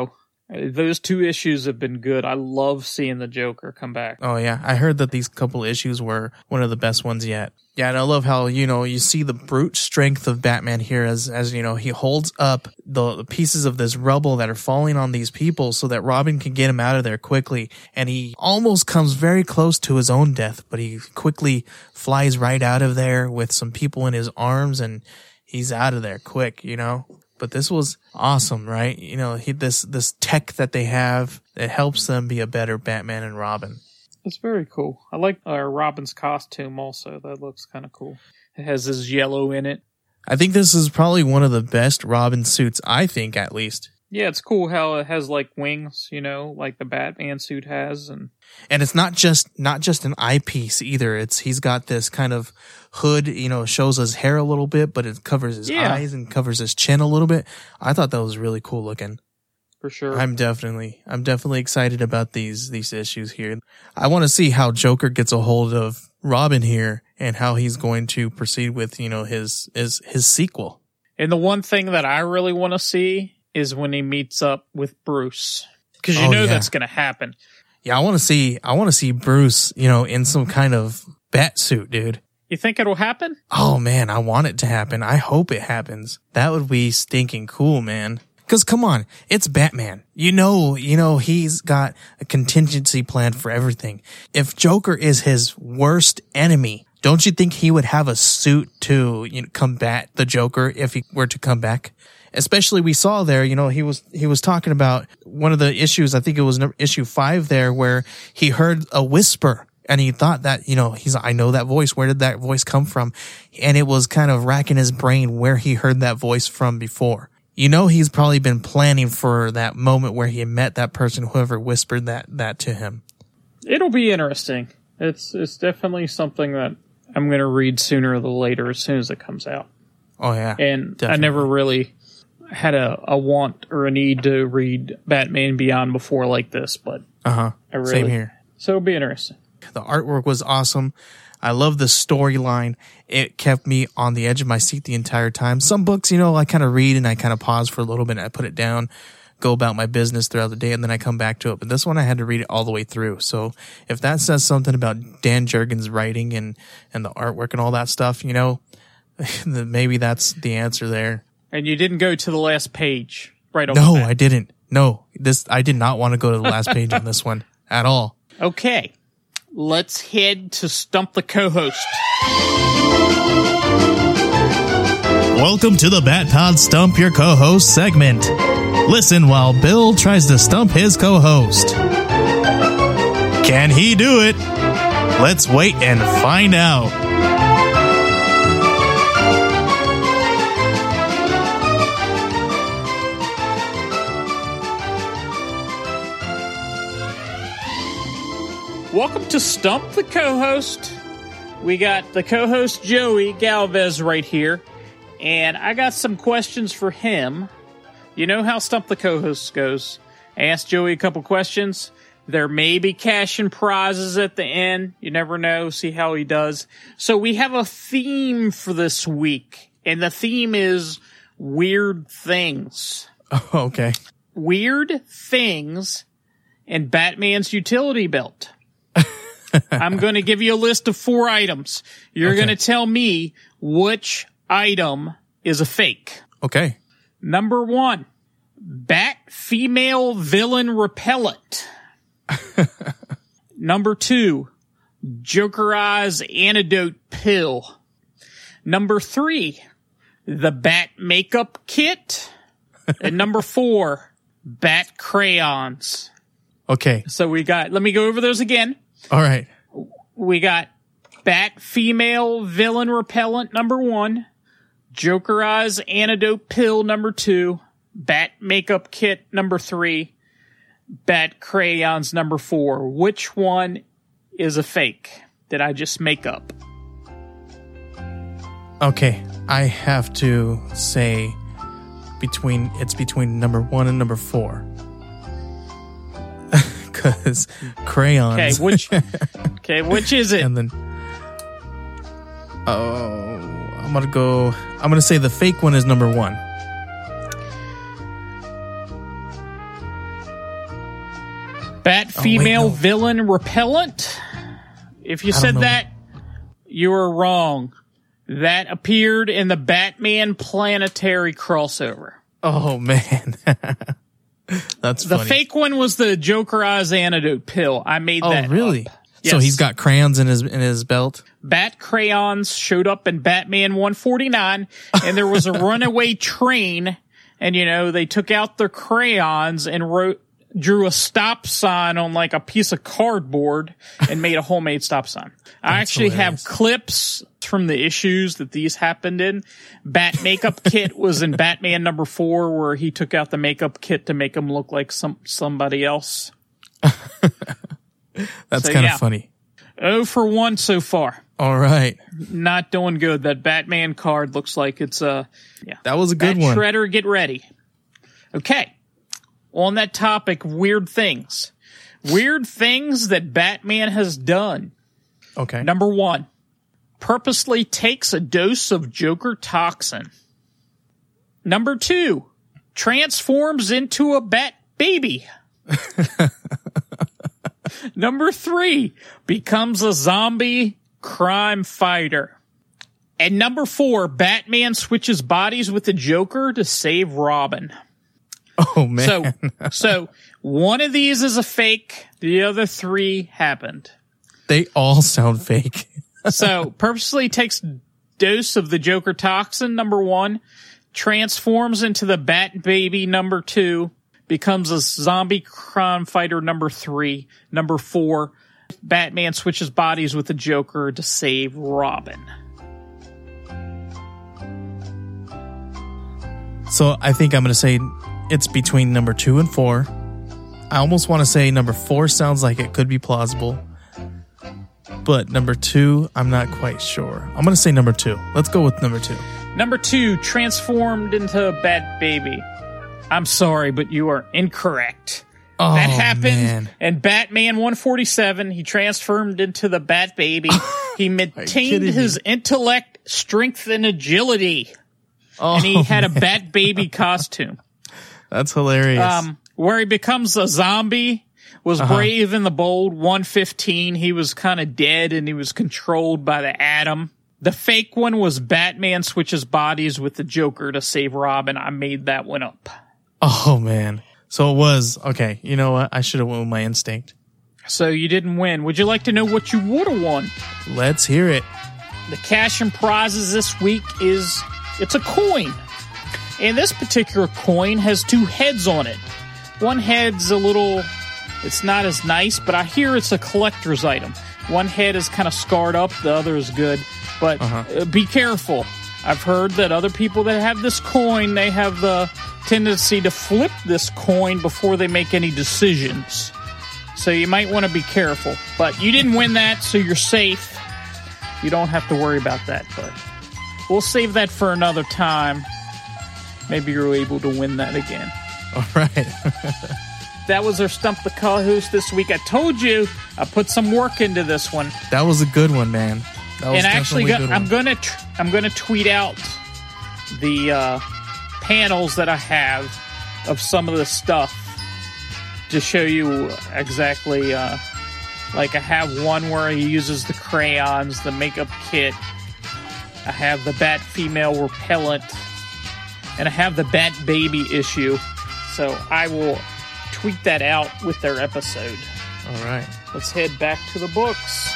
Those two issues have been good. I love seeing the Joker come back. Oh yeah, I heard that these couple issues were one of the best ones yet. Yeah, and I love how, you know, you see the brute strength of Batman here as, as you know, he holds up the, the pieces of this rubble that are falling on these people so that Robin can get him out of there quickly. And he almost comes very close to his own death, but he quickly flies right out of there with some people in his arms, and he's out of there quick, you know. But this was awesome, right? You know, he, this this tech that they have that helps them be a better Batman and Robin. It's very cool. I like uh, Robin's costume also. That looks kind of cool. It has his yellow in it. I think this is probably one of the best Robin suits, I think, at least. Yeah, it's cool how it has like wings, you know, like the Batman suit has, and and it's not just not just an eyepiece either. It's he's got this kind of hood, you know, shows his hair a little bit, but it covers his yeah. eyes and covers his chin a little bit. I thought that was really cool looking. For sure. I'm definitely I'm definitely excited about these these issues here. I want to see how Joker gets a hold of Robin here and how he's going to proceed with, you know, his his his sequel. And the one thing that I really want to see is when he meets up with Bruce, because you oh, know yeah. that's going to happen. Yeah, I want to see I want to see Bruce, you know, in some kind of bat suit, dude. You think it'll happen? Oh man, I want it to happen. I hope it happens. That would be stinking cool, man. Because come on, it's Batman. You know, you know he's got a contingency plan for everything. If Joker is his worst enemy, don't you think he would have a suit to, you know, combat the Joker if he were to come back? Especially we saw there, you know, he was he was talking about one of the issues, I think it was issue five there, where he heard a whisper and he thought that, you know, he's I know that voice. Where did that voice come from? And it was kind of racking his brain where he heard that voice from before. You know, he's probably been planning for that moment where he met that person, whoever whispered that that to him. It'll be interesting. It's it's definitely something that I'm going to read sooner or later as soon as it comes out. Oh, yeah. And definitely. I never really had a, a want or a need to read Batman Beyond before like this, but uh-huh. I really, Same here. So it'll be interesting. The artwork was awesome. I love the storyline. It kept me on the edge of my seat the entire time. Some books, you know, I kind of read and I kind of pause for a little bit and I put it down, go about my business throughout the day, and then I come back to it. But this one I had to read it all the way through. So if that says something about Dan Jurgens' writing and, and the artwork and all that stuff, you know, then maybe that's the answer there. And you didn't go to the last page right off No, the bat. I didn't. No, this I did not want to go to the last page on this one at all. Okay, let's head to Stump the Co-Host. Welcome to the Bat Pod Stump Your Co-Host segment. Listen while Bill tries to stump his co-host. Can he do it? Let's wait and find out. Welcome to Stump the Co-Host. We got the co-host Joey Galvez right here, and I got some questions for him. You know how Stump the Co-Host goes. I asked Joey a couple questions. There may be cash and prizes at the end. You never know. See how he does. So we have a theme for this week, and the theme is weird things. Oh, okay. Weird things and Batman's utility belt. I'm going to give you a list of four items. You're okay. going to tell me which item is a fake. Okay. Number one, Bat female villain repellent. Number two, Joker Eyes antidote pill. Number three, the Bat makeup kit. And number four, Bat crayons. Okay. So we got, let me go over those again. All right. We got Bat female villain repellent number one, Joker Eyes antidote pill number two, Bat makeup kit number three, Bat crayons number four. Which one is a fake? Did I just make up? Okay. I have to say between it's between number one and number four. Because crayons. Okay, which okay, which is it? And then oh, I'm gonna go. I'm gonna say the fake one is number one. female no. villain repellent. If you I don't said know. that, you were wrong. That appeared in the Batman Planetary crossover. Oh, man. That's The funny. fake one was the Joker Eyes antidote pill. I made Oh, that really? up. So Yes. he's got crayons in his in his belt? Bat crayons showed up in Batman one forty-nine, and there was a runaway train, and, you know, they took out their crayons and wrote, drew a stop sign on like a piece of cardboard and made a homemade stop sign. I actually hilarious. have clips from the issues that these happened in. Bat makeup kit was in Batman number four, where he took out the makeup kit to make him look like some somebody else. That's So, kind of yeah. funny. Oh for one so far. All right. Not doing good. That Batman card looks like it's a, uh, yeah. That was a good Bat one. Shredder, get ready. Okay. On that topic, weird things. Weird things that Batman has done. Okay. Number one, purposely takes a dose of Joker toxin. Number two, transforms into a bat baby. Number three, becomes a zombie crime fighter. And number four, Batman switches bodies with the Joker to save Robin. Oh, man. So, so one of these is a fake. The other three happened. They all sound fake. So, purposely takes dose of the Joker toxin, number one, transforms into the Bat Baby, number two, becomes a zombie crime fighter, number three, number four, Batman switches bodies with the Joker to save Robin. So I think I'm going to say it's between number two and four. I almost want to say number four sounds like it could be plausible. But number two, I'm not quite sure. I'm going to say number two. Let's go with number two. Number two, transformed into Bat Baby. I'm sorry, but you are incorrect. Oh, That happened man. in Batman one forty-seven. He transformed into the Bat Baby. He maintained kidding his me? intellect, strength, and agility. Oh, And he had a man. Bat Baby costume. That's hilarious. Um, where he becomes a zombie was Uh-huh. Brave and the Bold one fifteen. He was kind of dead and he was controlled by the Atom. The fake one was Batman switches bodies with the Joker to save Robin. I made that one up. Oh, man. So it was. Okay, you know what? I should have went with my instinct. So you didn't win. Would you like to know what you would have won? Let's hear it. The cash and prizes this week is, it's a coin. And this particular coin has two heads on it. One head's a little, it's not as nice, but I hear it's a collector's item. One head is kind of scarred up, the other is good. But Uh-huh. uh, be careful. I've heard that other people that have this coin, they have the tendency to flip this coin before they make any decisions. So you might want to be careful. But you didn't win that, so you're safe. You don't have to worry about that. But we'll save that for another time. Maybe you're able to win that again. All right. That was our Stump the Co-host this week. I told you I put some work into this one. That was a good one, man. That was And actually, definitely a go, good I'm one. gonna tr- I'm gonna tweet out the uh, panels that I have of some of the stuff to show you exactly. Uh, like I have one where he uses the crayons, the makeup kit. I have the Bat female repellent, and I have the Bat baby issue. So I will tweet that out with their episode. All right. Let's head back to the books.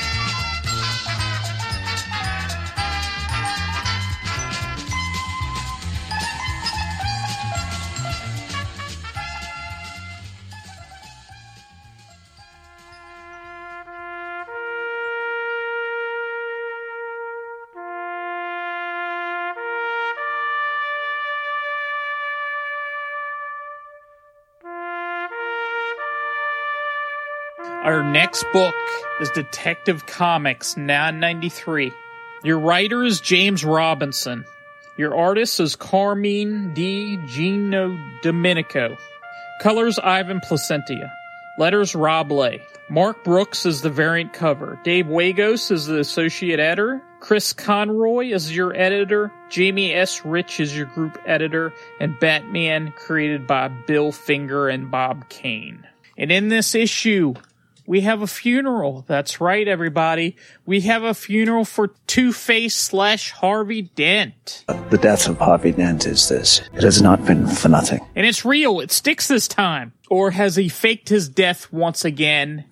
Our next book is Detective Comics nine ninety-three. Your writer is James Robinson. Your artist is Carmine Di Gino Domenico. Colors Ivan Placentia. Letters Rob Lay. Mark Brooks is the variant cover. Dave Wagos is the associate editor. Chris Conroy is your editor. Jamie S. Rich is your group editor. And Batman created by Bill Finger and Bob Kane. And in this issue, we have a funeral. That's right, everybody. We have a funeral for Two-Face slash Harvey Dent. The death of Harvey Dent is this. It has not been for nothing. And it's real. It sticks this time. Or has he faked his death once again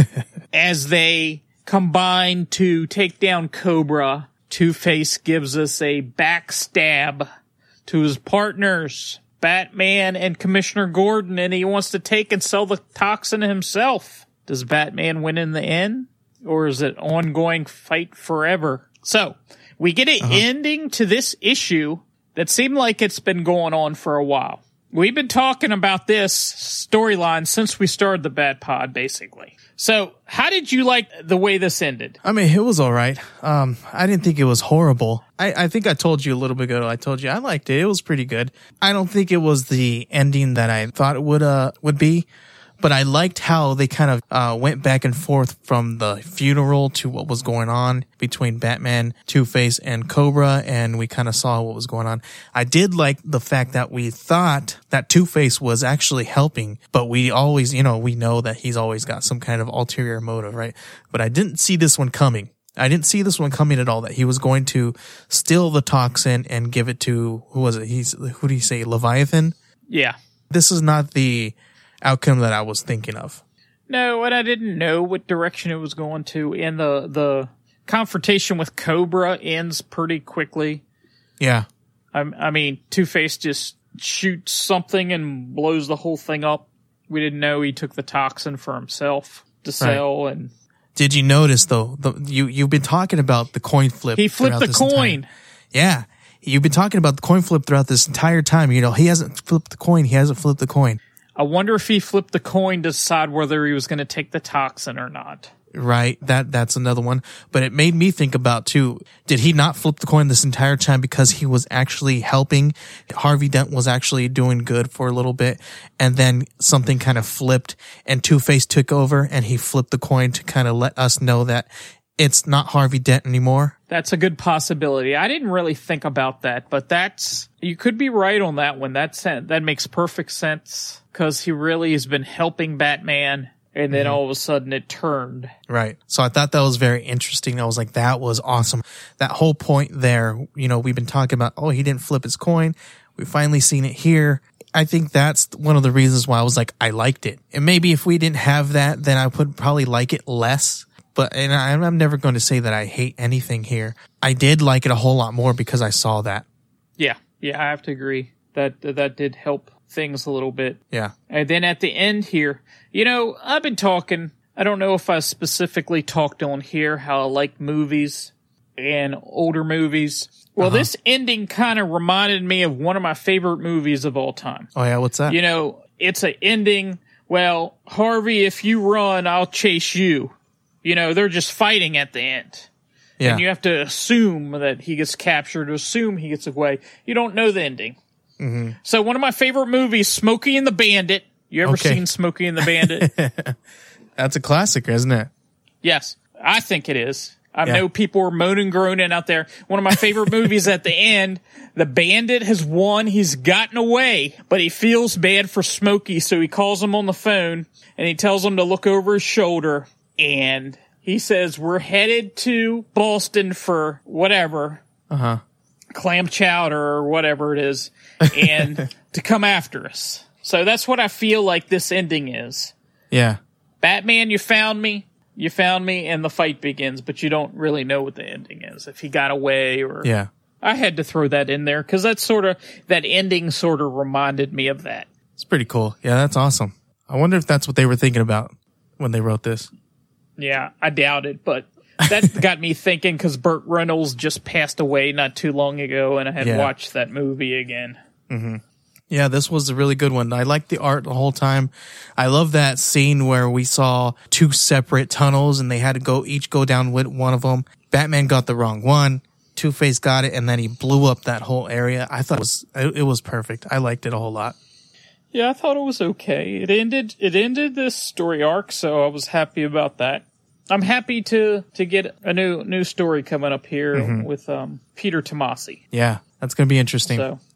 as they combine to take down Cobra? Two-Face gives us a backstab to his partners, Batman and Commissioner Gordon, and he wants to take and sell the toxin himself. Does Batman win in the end? Or is it ongoing fight forever? So, we get an uh-huh. ending to this issue that seemed like it's been going on for a while. We've been talking about this storyline since we started the Bat Pod, basically. So, how did you like the way this ended? I mean, it was all right. Um, I didn't think it was horrible. I, I think I told you a little bit ago, I told you I liked it. It was pretty good. I don't think it was the ending that I thought it would, uh, would be. But I liked how they kind of uh went back and forth from the funeral to what was going on between Batman, Two-Face, and Cobra, and we kind of saw what was going on. I did like the fact that we thought that Two-Face was actually helping, but we always, you know, we know that he's always got some kind of ulterior motive, right? But I didn't see this one coming. I didn't see this one coming at all, that he was going to steal the toxin and give it to, who was it? He's, who do you say, Leviathan? Yeah. This is not the outcome that I was thinking of. No, and I didn't know what direction it was going to. And the the confrontation with Cobra ends pretty quickly. Yeah. I, I mean, Two-Face just shoots something and blows the whole thing up. We didn't know he took the toxin for himself to sell. Right. And did you notice, though, the, you, you've been talking about the coin flip. He flipped the coin. Entire, yeah. You've been talking about the coin flip throughout this entire time. You know, he hasn't flipped the coin. He hasn't flipped the coin. I wonder if he flipped the coin to decide whether he was going to take the toxin or not. Right. That, that's another one. But it made me think about, too, did he not flip the coin this entire time because he was actually helping? Harvey Dent was actually doing good for a little bit, and then something kind of flipped and Two-Face took over and he flipped the coin to kind of let us know that it's not Harvey Dent anymore. That's a good possibility. I didn't really think about that, but that's, you could be right on that one. That's, that makes perfect sense because he really has been helping Batman, and then mm-hmm. all of a sudden it turned. Right. So I thought that was very interesting. I was like, that was awesome. That whole point there, you know, we've been talking about, oh, he didn't flip his coin. We've finally seen it here. I think that's one of the reasons why I was like, I liked it. And maybe if we didn't have that, then I would probably like it less. But, and I'm never going to say that I hate anything here. I did like it a whole lot more because I saw that. Yeah. Yeah, I have to agree. That, that did help things a little bit. Yeah. And then at the end here, you know, I've been talking, I don't know if I specifically talked on here how I like movies and older movies. Well, uh-huh. This ending kind of reminded me of one of my favorite movies of all time. Oh, yeah? What's that? You know, it's an ending, well, Harvey, if you run, I'll chase you. You know, they're just fighting at the end. Yeah. And you have to assume that he gets captured, assume he gets away. You don't know the ending. Mm-hmm. So one of my favorite movies, Smokey and the Bandit. You ever okay. seen Smokey and the Bandit? That's a classic, isn't it? Yes, I think it is. I yeah. know people are moaning, groaning out there. One of my favorite movies at the end, the bandit has won. He's gotten away, but he feels bad for Smokey, so he calls him on the phone, and he tells him to look over his shoulder, and he says, we're headed to Boston for whatever. Uh-huh. Clam chowder or whatever it is, and to come after us. So that's what I feel like this ending is. Yeah. Batman, you found me. You found me, and the fight begins, but you don't really know what the ending is. If he got away or... Yeah. I had to throw that in there, because that's sort of... That ending sort of reminded me of that. It's pretty cool. Yeah, that's awesome. I wonder if that's what they were thinking about when they wrote this. Yeah, I doubt it, but... That got me thinking because Burt Reynolds just passed away not too long ago, and I had yeah. watched that movie again. Mm-hmm. Yeah, this was a really good one. I liked the art the whole time. I love that scene where we saw two separate tunnels, and they had to go each go down with one of them. Batman got the wrong one. Two-Face got it, and then he blew up that whole area. I thought it was it, it was perfect. I liked it a whole lot. Yeah, I thought it was okay. It ended it ended this story arc, so I was happy about that. I'm happy to, to get a new new story coming up here mm-hmm. with um, Peter Tomasi. Yeah, that's going to be interesting. So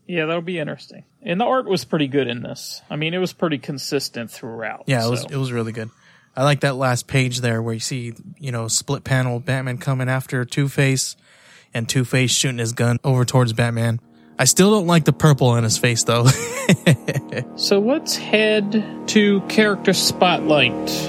Yeah, that'll be interesting. And the art was pretty good in this. I mean, it was pretty consistent throughout. Yeah, it so. was it was really good. I like that last page there where you see, you know, split panel Batman coming after Two-Face and Two-Face shooting his gun over towards Batman. I still don't like the purple on his face, though. So let's head to Character Spotlight.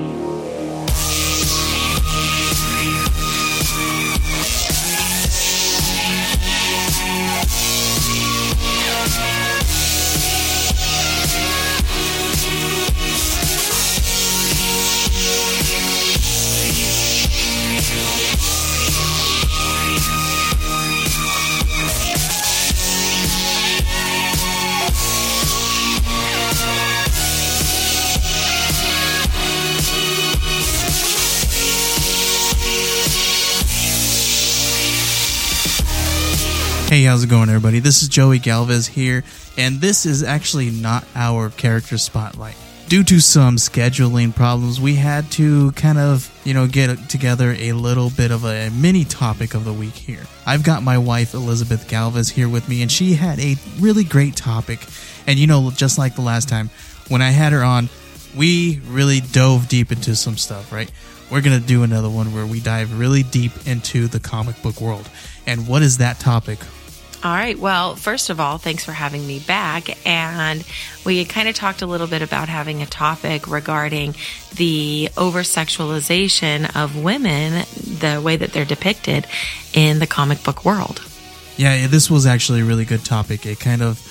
Hey, how's it going, everybody? This is Joey Galvez here, and this is actually not our character spotlight. Due to some scheduling problems, we had to kind of, you know, get together a little bit of a mini topic of the week here. I've got my wife, Elizabeth Galvez, here with me, and she had a really great topic. And, you know, just like the last time, when I had her on, we really dove deep into some stuff, right? We're going to do another one where we dive really deep into the comic book world. And what is that topic? All right. Well, first of all, thanks for having me back. And we kind of talked a little bit about having a topic regarding the over-sexualization of women, the way that they're depicted in the comic book world. Yeah, this was actually a really good topic. It kind of,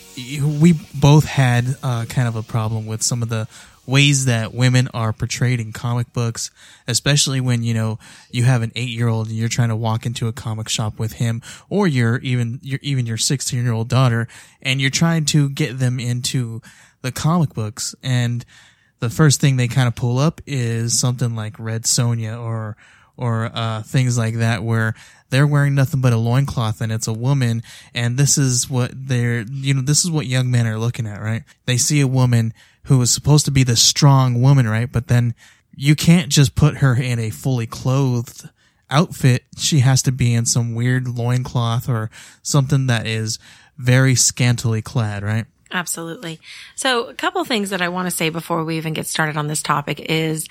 we both had uh, kind of a problem with some of the ways that women are portrayed in comic books, especially when, you know, you have an eight-year-old and you're trying to walk into a comic shop with him, or you're even you're even your sixteen-year-old daughter, and you're trying to get them into the comic books, and the first thing they kind of pull up is something like Red Sonja or or uh things like that, where they're wearing nothing but a loincloth and it's a woman, and this is what they're, you know, this is what young men are looking at, right? They see a woman who is supposed to be the strong woman, right? But then you can't just put her in a fully clothed outfit. She has to be in some weird loincloth or something that is very scantily clad, right? Absolutely. So a couple things that I want to say before we even get started on this topic is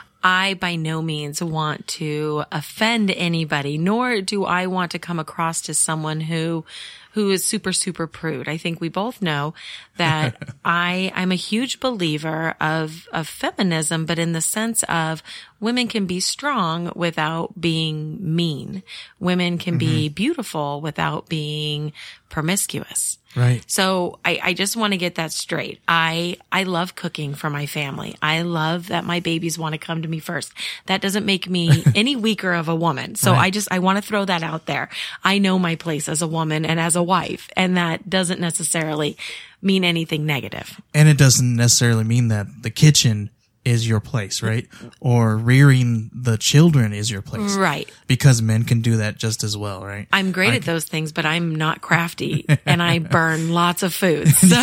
I by no means want to offend anybody, nor do I want to come across as someone who who is super, super prude. I think we both know that I, I'm a huge believer of, of feminism, but in the sense of women can be strong without being mean. Women can mm-hmm. be beautiful without being promiscuous. Right. So I, I just want to get that straight. I, I love cooking for my family. I love that my babies want to come to me first. That doesn't make me any weaker of a woman. So right. I just, I want to throw that out there. I know my place as a woman and as a wife, and that doesn't necessarily mean anything negative. And it doesn't necessarily mean that the kitchen is your place, right? Or rearing the children is your place. Right. Because men can do that just as well, right? I'm great I at can... those things, but I'm not crafty and I burn lots of food. So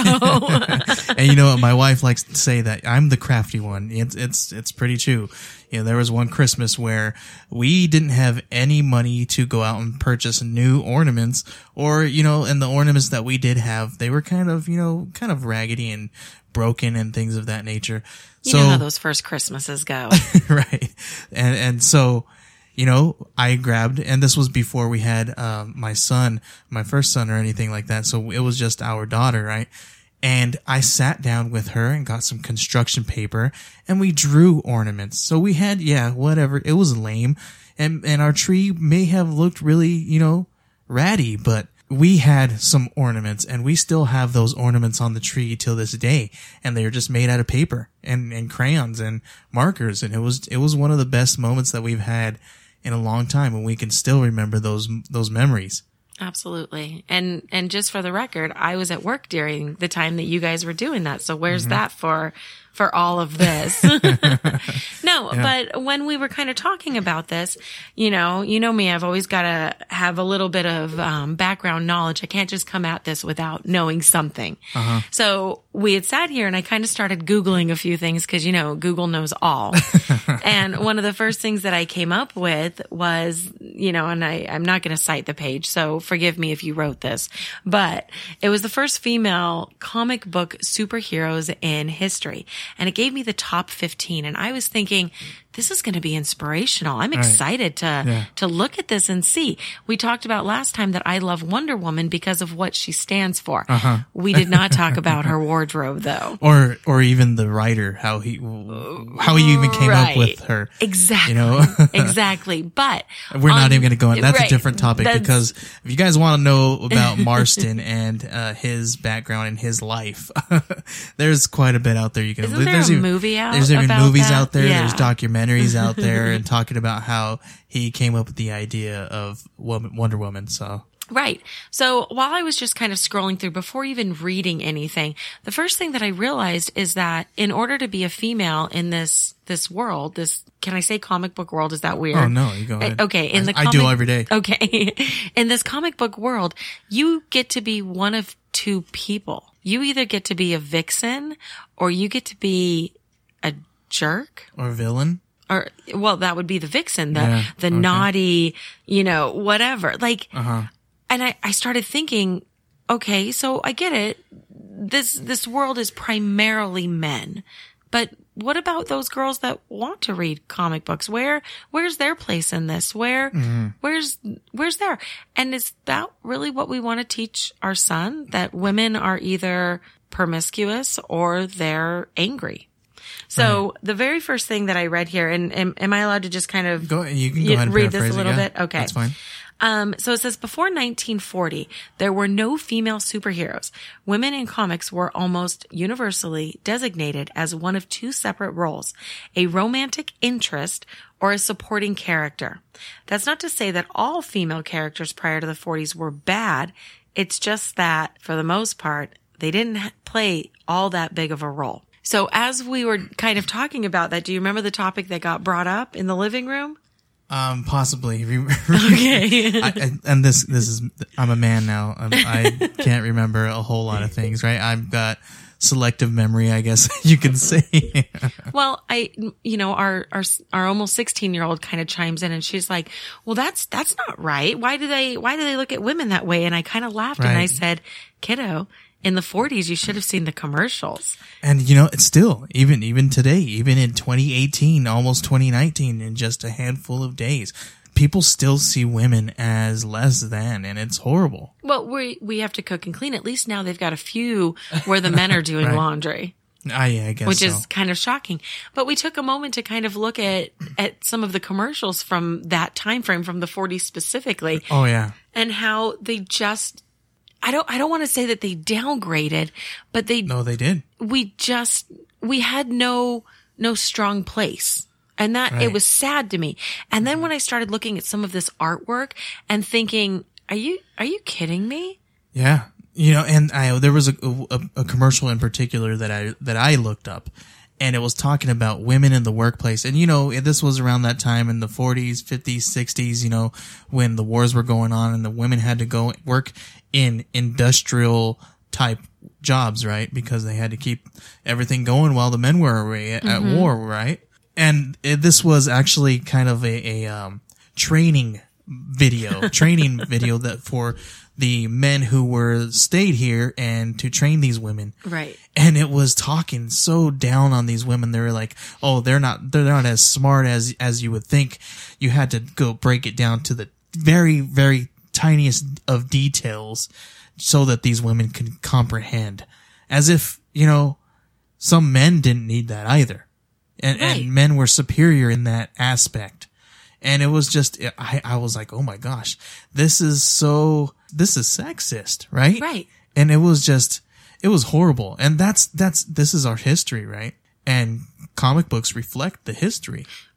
And you know what? My wife likes to say that I'm the crafty one. It's, it's, it's pretty true. You know, there was one Christmas where we didn't have any money to go out and purchase new ornaments, or, you know, and the ornaments that we did have, they were kind of, you know, kind of raggedy and broken and things of that nature. You so, know how those first Christmases go. Right. And, and so, you know, I grabbed, and this was before we had, um, my son, my first son or anything like that. So it was just our daughter, right? And I sat down with her and got some construction paper and we drew ornaments. So we had, yeah, whatever. It was lame. And, and our tree may have looked really, you know, ratty, but we had some ornaments and we still have those ornaments on the tree till this day. And they are just made out of paper and, and crayons and markers. And it was, it was one of the best moments that we've had in a long time. And we can still remember those, those memories. Absolutely. And, and just for the record, I was at work during the time that you guys were doing that. So where's mm-hmm. that for, for all of this. No, yeah. But when we were kind of talking about this, you know, you know me, I've always got to have a little bit of um, background knowledge. I can't just come at this without knowing something. Uh-huh. So we had sat here and I kind of started Googling a few things because, you know, Google knows all. And one of the first things that I came up with was, you know, and I, I'm not going to cite the page, so forgive me if you wrote this, but it was the first female comic book superheroes in history. And it gave me the top fifteen. And I was thinking, this is going to be inspirational. I'm excited right. to, yeah. to look at this and see. We talked about last time that I love Wonder Woman because of what she stands for. Uh-huh. We did not talk about her wardrobe though. Or, or even the writer, how he, how he even came right. up with her. Exactly. You know? Exactly. But we're on, not even going to go in. That's right, a different topic that's, because if you guys want to know about Marston and, uh, his background and his life, there's quite a bit out there. You can, Isn't there there's a even, movie out There's even about movies that? out there. Yeah. There's documentaries out there and talking about how he came up with the idea of Wonder Woman. So. Right. So while I was just kind of scrolling through before even reading anything, the first thing that I realized is that in order to be a female in this, this world, this, can I say comic book world? Is that weird? Oh, no, you go ahead. Okay. In the I, comic, I do every day. Okay. In this comic book world, you get to be one of two people. You either get to be a vixen or you get to be a jerk. Or villain. Or, well, that would be the vixen, the, yeah, the okay. naughty, you know, whatever. Like, uh-huh. And I, I started thinking, okay, so I get it. This, this world is primarily men, but what about those girls that want to read comic books? Where, where's their place in this? Where, mm-hmm. where's, where's there? And is that really what we want to teach our son? That women are either promiscuous or they're angry? So right. the very first thing that I read here, and am, am I allowed to just kind of go, you can go ahead and read this a little it, yeah. bit? Okay. That's fine. Um, so it says, before nineteen forty, there were no female superheroes. Women in comics were almost universally designated as one of two separate roles, a romantic interest or a supporting character. That's not to say that all female characters prior to the forties were bad. It's just that, for the most part, they didn't play all that big of a role. So as we were kind of talking about that, do you remember the topic that got brought up in the living room? Um, possibly. Okay. I, I, and this, this is, I'm a man now. I'm, I can't remember a whole lot of things, right? I've got selective memory, I guess you can say. Well, I, you know, our, our, our almost sixteen year old kind of chimes in and she's like, well, that's, that's not right. Why do they, why do they look at women that way? And I kind of laughed right. and I said, kiddo, in the forties, you should have seen the commercials. And, you know, it's still, even, even today, even in twenty eighteen, almost twenty nineteen, in just a handful of days, people still see women as less than, and it's horrible. Well, we, we have to cook and clean. At least now they've got a few where the men are doing right. laundry. Ah, yeah, I guess Which so. is kind of shocking. But we took a moment to kind of look at, at some of the commercials from that time frame, from the forties specifically. Oh, yeah. And how they just, I don't, I don't want to say that they downgraded, but they, no, they did. We just, we had no, no strong place. And that, right. it was sad to me. And then when I started looking at some of this artwork and thinking, are you, are you kidding me? Yeah. You know, and I, there was a, a, a commercial in particular that I, that I looked up, and it was talking about women in the workplace. And, you know, this was around that time in the forties, fifties, sixties, you know, when the wars were going on and the women had to go work in industrial type jobs, right? Because they had to keep everything going while the men were away at, mm-hmm. at war, right? And it, this was actually kind of a, a um, training video, training video that for the men who were stayed here and to train these women. Right. And it was talking so down on these women. They were like, oh, they're not, they're not as smart as, as you would think. You had to go break it down to the very, very tiniest of details so that these women could comprehend. As if, you know, some men didn't need that either. And, right. and men were superior in that aspect. And it was just, I, I was like, oh my gosh, this is so, this is sexist, right? Right. And it was just, it was horrible. And that's, that's, this is our history, right? And comic books reflect the history.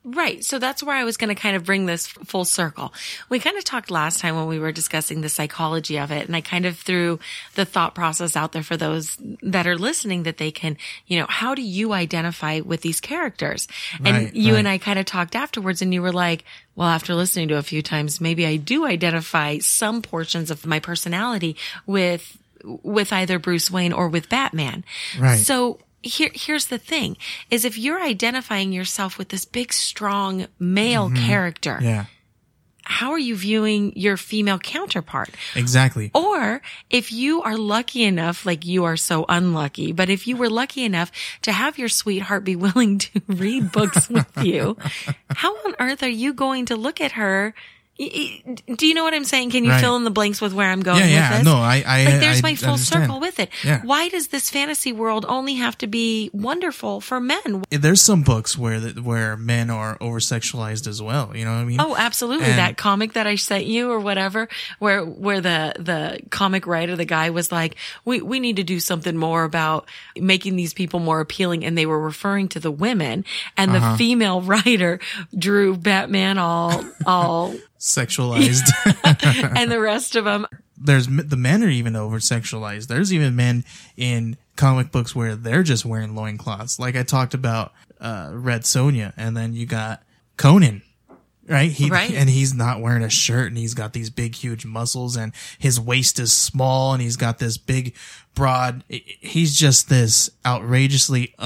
Right. So that's where I was going to kind of bring this full circle. We kind of talked last time when we were discussing the psychology of it, and I kind of threw the thought process out there for those that are listening that they can, you know, how do you identify with these characters? And Right, you right. and I kind of talked afterwards, and you were like, well, after listening to it a few times, maybe I do identify some portions of my personality with with either Bruce Wayne or with Batman. Right. So Here, here's the thing, is if you're identifying yourself with this big, strong male Mhm. character, Yeah, how are you viewing your female counterpart? exactly. Or if you are lucky enough, like you are so unlucky, but if you were lucky enough to have your sweetheart be willing to read books with you, how on earth are you going to look at her? Y- y- Do you know what I'm saying? Can you Right. fill in the blanks with where I'm going Yeah, with yeah. this? No, I- I- like there's I my full understand. circle with it. Yeah. Why does this fantasy world only have to be wonderful for men? There's some books where the, where men are over sexualized as well. You know what I mean? Oh, absolutely. And- that comic that I sent you or whatever, where, where the, the comic writer, the guy was like, we, we need to do something more about making these people more appealing. And they were referring to the women, and the Uh-huh. female writer drew Batman all, all, Sexualized. and the rest of them. There's the men are even over sexualized. There's even men in comic books where they're just wearing loincloths. Like I talked about uh Red Sonja, and then you got Conan, right? He Right. and he's not wearing a shirt, and he's got these big huge muscles, and his waist is small, and he's got this big broad he's just this outrageously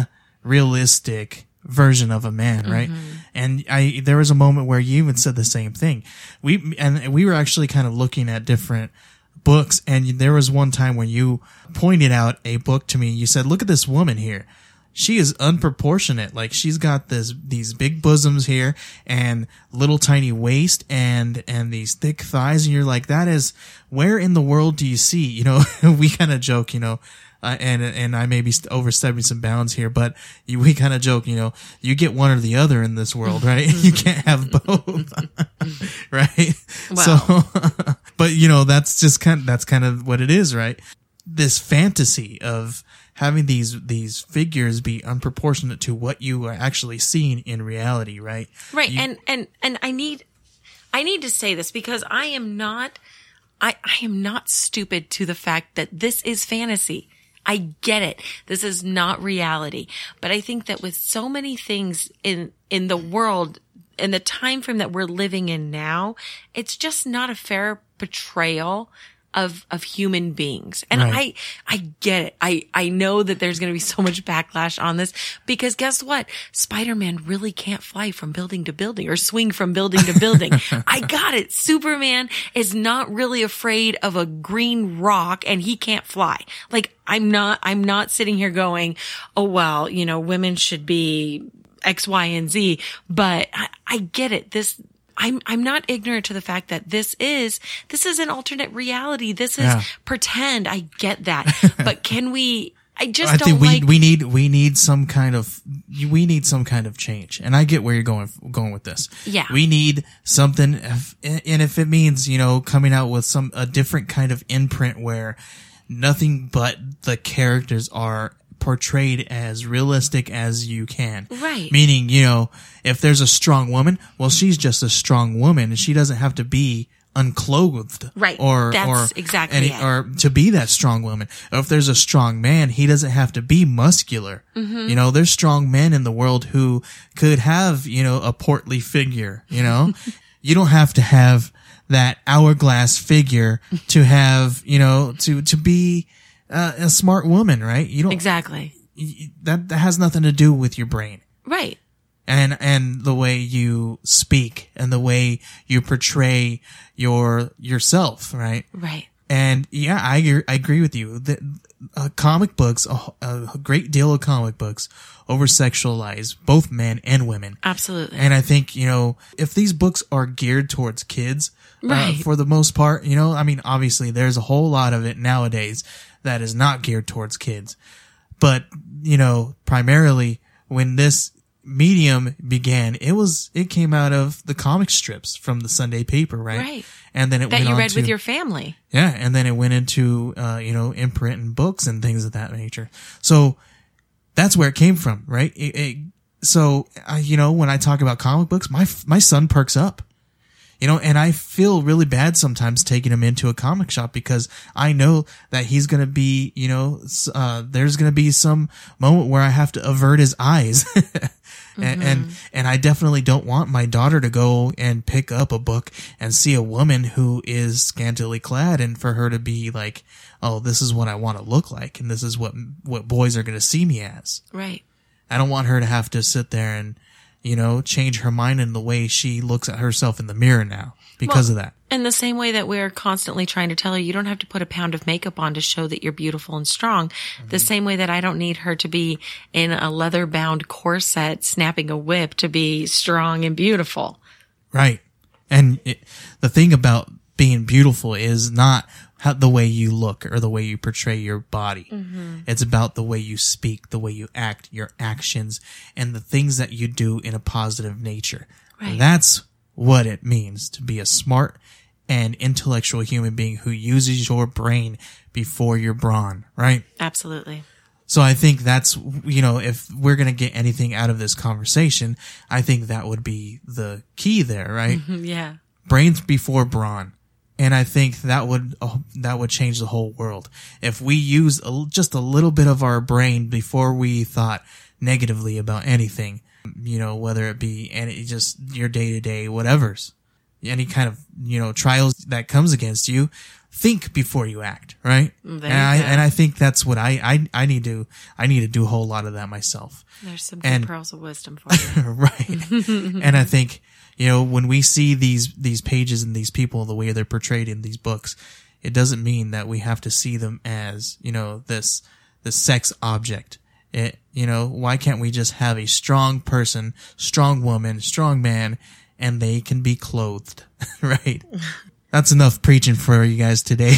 unrealistic version of a man, right? And I, there was a moment where you even said the same thing. We, and we were actually kind of looking at different books, and there was one time when you pointed out a book to me. You said, look at this woman here. She is unproportionate. Like she's got this, these big bosoms here and little tiny waist and, and these thick thighs. And you're like, that is, where in the world do you see, you know, we kind of joke, you know, Uh, and and I may be st- overstepping some bounds here, but you, we kind of joke, you know, you get one or the other in this world, right? You can't have both, right? Wow. So, but you know, that's just kind of, that's kind of what it is, right? This fantasy of having these these figures be unproportionate to what you are actually seeing in reality, right? Right. You- and, and, and I need, I need to say this because I am not, I, I am not stupid to the fact that this is fantasy. I get it. This is not reality. But I think that with so many things in, in the world, in the time frame that we're living in now, it's just not a fair portrayal of, of human beings. And Right. I, I get it. I, I know that there's going to be so much backlash on this because guess what? Spider-Man really can't fly from building to building or swing from building to building. I got it. Superman is not really afraid of a green rock and he can't fly. Like I'm not, I'm not sitting here going, oh, well, you know, women should be X, Y, and Z, but I, I get it. This, I'm, I'm not ignorant to the fact that this is, this is an alternate reality. This is Yeah. pretend. I get that. But can we, I just I don't think we like, we need we need some kind of we need some kind of change, and I get where you're going going with this. Yeah. we need something, if, and if it means you know coming out with some a different kind of imprint where nothing but the characters are portrayed as realistic as you can. Right. Meaning, you know, if there's a strong woman, well, she's just a strong woman, and she doesn't have to be unclothed. Right. Or, That's or, exactly any, it. or to be that strong woman. Or if there's a strong man, he doesn't have to be muscular. Mm-hmm. You know, there's strong men in the world who could have, you know, a portly figure, you know? You don't have to have that hourglass figure to have, you know, to, to be uh, a smart woman, right? You don't, exactly. that, that has nothing to do with your brain. Right. And, and the way you speak and the way you portray your, yourself, right? Right. And yeah, I agree, I agree with you. The, uh, comic books, a, a great deal of comic books over sexualize both men and women. Absolutely. And I think, you know, if these books are geared towards kids, Right. uh, for the most part, you know, I mean, obviously there's a whole lot of it nowadays that is not geared towards kids. But, you know, primarily when this medium began, it was, it came out of the comic strips from the Sunday paper, right? Right. And then it that went you on read to, with your family. yeah, and then it went into, uh, you know, imprint and books and things of that nature. So that's where it came from, right? It, it, so, uh, you know, when I talk about comic books, my, my son perks up, you know, and I feel really bad sometimes taking him into a comic shop because I know that he's going to be, you know, uh, there's going to be some moment where I have to avert his eyes. And, mm-hmm. and, and I definitely don't want my daughter to go and pick up a book and see a woman who is scantily clad and for her to be like, oh, this is what I want to look like. And this is what, what boys are going to see me as. Right. I don't want her to have to sit there and, you know, change her mind in the way she looks at herself in the mirror now because well, of that. In the same way that we're constantly trying to tell her, you don't have to put a pound of makeup on to show that you're beautiful and strong. Mm-hmm. The same way that I don't need her to be in a leather bound corset, snapping a whip to be strong and beautiful. Right. And it, the thing about being beautiful is not how, the way you look or the way you portray your body. Mm-hmm. It's about the way you speak, the way you act, your actions, and the things that you do in a positive nature. Right. That's what it means to be a smart and intellectual human being who uses your brain before your brawn, right? Absolutely. So I think that's, you know, if we're going to get anything out of this conversation, I think that would be the key there, right? Mm-hmm, yeah. Brains before brawn. And I think that would, uh, that would change the whole world. If we use a, just a little bit of our brain before we thought negatively about anything, you know, whether it be any, just your day to day, whatever's, any kind of, you know, trials that comes against you, think before you act, right? There and I, and I think that's what I, I, I need to, I need to do a whole lot of that myself. There's some good and, pearls of wisdom for you. Right. And I think, you know, when we see these, these pages and these people, the way they're portrayed in these books, it doesn't mean that we have to see them as, you know, this, this sex object. It, you know, why can't we just have a strong person, strong woman, strong man, and they can be clothed, right? That's enough preaching for you guys today.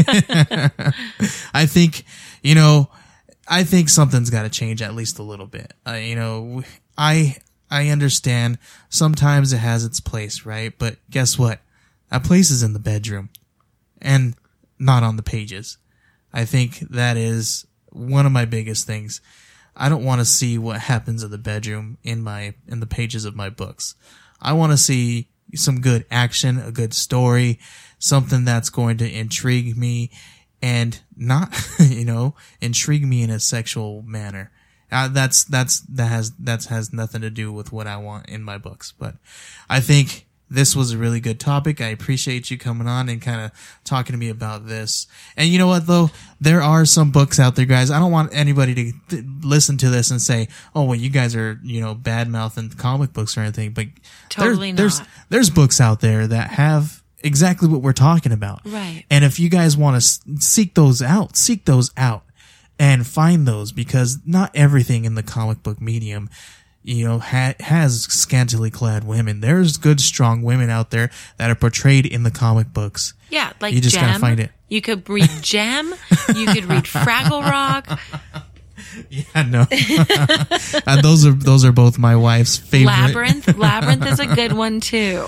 I think, you know, I think something's got to change at least a little bit. Uh, you know, I, I understand sometimes it has its place, right? But guess what? That place is in the bedroom and not on the pages. I think that is one of my biggest things. I don't want to see what happens in the bedroom in my, in the pages of my books. I want to see some good action, a good story, something that's going to intrigue me and not, you know, intrigue me in a sexual manner. Uh, that's, that's, that has, that has nothing to do with what I want in my books. But I think this was a really good topic. I appreciate you coming on and kind of talking to me about this. And you know what, though? There are some books out there, guys. I don't want anybody to th- listen to this and say, oh, well, you guys are, you know, bad-mouthing comic books or anything. But totally there, there's, not. there's books out there that have exactly what we're talking about. Right. And if you guys want to s- seek those out, seek those out and find those, because not everything in the comic book medium, you know, ha- has scantily clad women. There's good, strong women out there that are portrayed in the comic books. Yeah, like you just Gem. gotta find it. You could read Gem. You could read Fraggle Rock. Yeah, no. And those are those are both my wife's favorite. Labyrinth. Labyrinth is a good one too.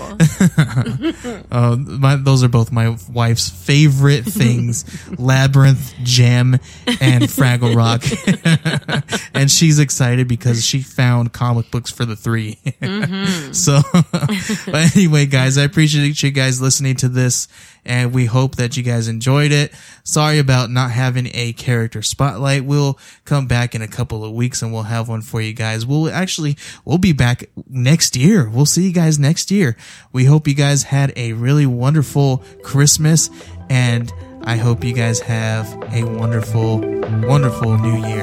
uh, my, those are both my wife's favorite things: Labyrinth, Gem, and Fraggle Rock. And she's excited because she found comic books for the three. Mm-hmm. So, but anyway, guys, I appreciate you guys listening to this, and we hope that you guys enjoyed it. Sorry about not having a character spotlight. We'll come back in a couple of weeks and we'll have one for you guys. We'll actually, we'll be back next year. We'll see you guys next year. We hope you guys had a really wonderful Christmas, and I hope you guys have a wonderful, wonderful new year.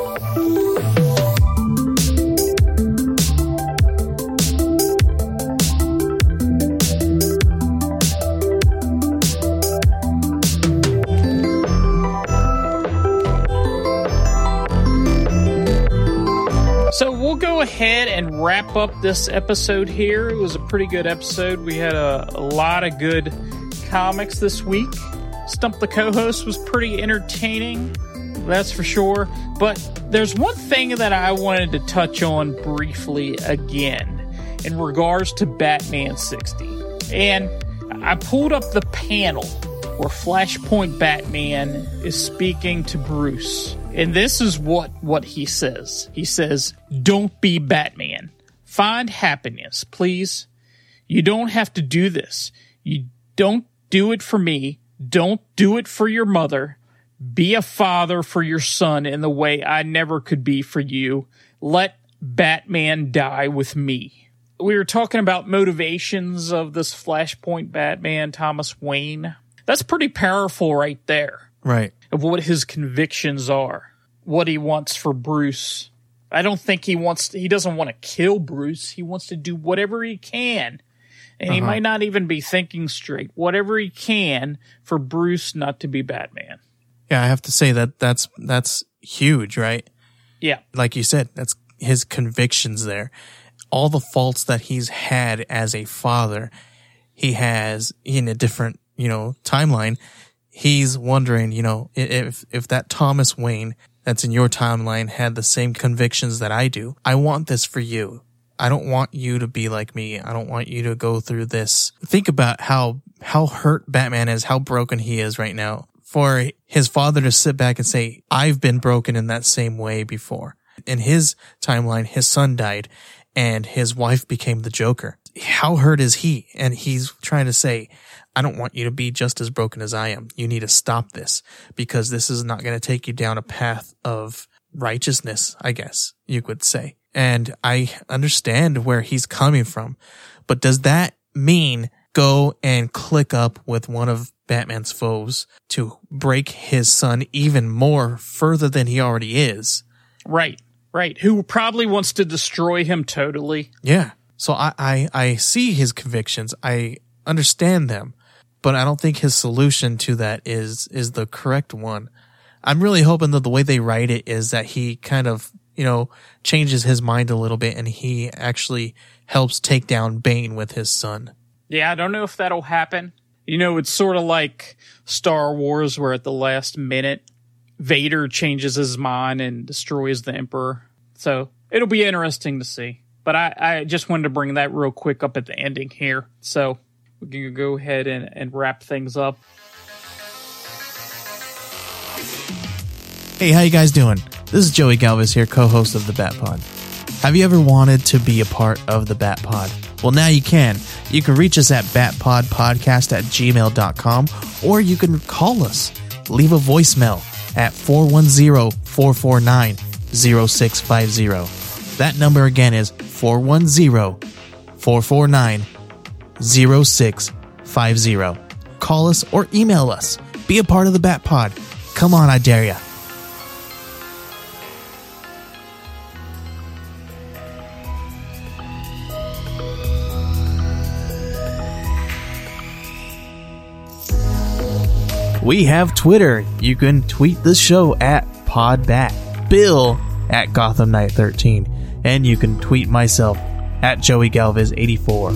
So we'll go ahead and wrap up this episode here. It was a pretty good episode. We had a, a lot of good comics this week. Stump the Co-Host was pretty entertaining, that's for sure. But there's one thing that I wanted to touch on briefly again in regards to Batman sixty. And I pulled up the panel where Flashpoint Batman is speaking to Bruce. And this is what, what he says. He says, don't be Batman. Find happiness, please. You don't have to do this. You don't do it for me. Don't do it for your mother. Be a father for your son in the way I never could be for you. Let Batman die with me. We were talking about motivations of this Flashpoint Batman, Thomas Wayne. That's pretty powerful right there. Right. Of what his convictions are. What he wants for Bruce. I don't think he wants to, he doesn't want to kill Bruce. He wants to do whatever he can. And uh-huh. he might not even be thinking straight. Whatever he can for Bruce not to be Batman. Yeah, I have to say that that's that's huge, right? Yeah. Like you said, that's his convictions there. All the faults that he's had as a father, he has in a different, you know, timeline. He's wondering, you know, if if that Thomas Wayne that's in your timeline had the same convictions that I do, I want this for you. I don't want you to be like me. I don't want you to go through this. Think about how how hurt Batman is, how broken he is right now. For his father to sit back and say, I've been broken in that same way before. In his timeline, his son died and his wife became the Joker. How hurt is he? And he's trying to say, I don't want you to be just as broken as I am. You need to stop this because this is not going to take you down a path of righteousness, I guess you could say. And I understand where he's coming from, but does that mean go and click up with one of Batman's foes to break his son even more further than he already is? Right, right. Who probably wants to destroy him totally. Yeah. So I, I, I see his convictions. I understand them, but I don't think his solution to that is, is the correct one. I'm really hoping that the way they write it is that he kind of, you know, changes his mind a little bit and he actually helps take down Bane with his son. Yeah, I don't know if that'll happen. You know, it's sort of like Star Wars where at the last minute, Vader changes his mind and destroys the Emperor. So it'll be interesting to see. But I, I just wanted to bring that real quick up at the ending here. So we can go ahead and, and wrap things up. Hey, how you guys doing? This is Joey Galvis here, co-host of the Bat Pod. Have you ever wanted to be a part of the Bat Pod? Well, now you can. You can reach us at batpodpodcast at gmail dot com, or you can call us. Leave a voicemail at four one zero, four four nine, zero six five zero. That number again is four one zero, four four nine, zero six five zero. Call us or email us. Be a part of the Bat Pod. Come on, I dare ya. We have Twitter. You can tweet the show at PodBat, Bill at Gotham Knight thirteen, and you can tweet myself at Joey Galvis eighty-four.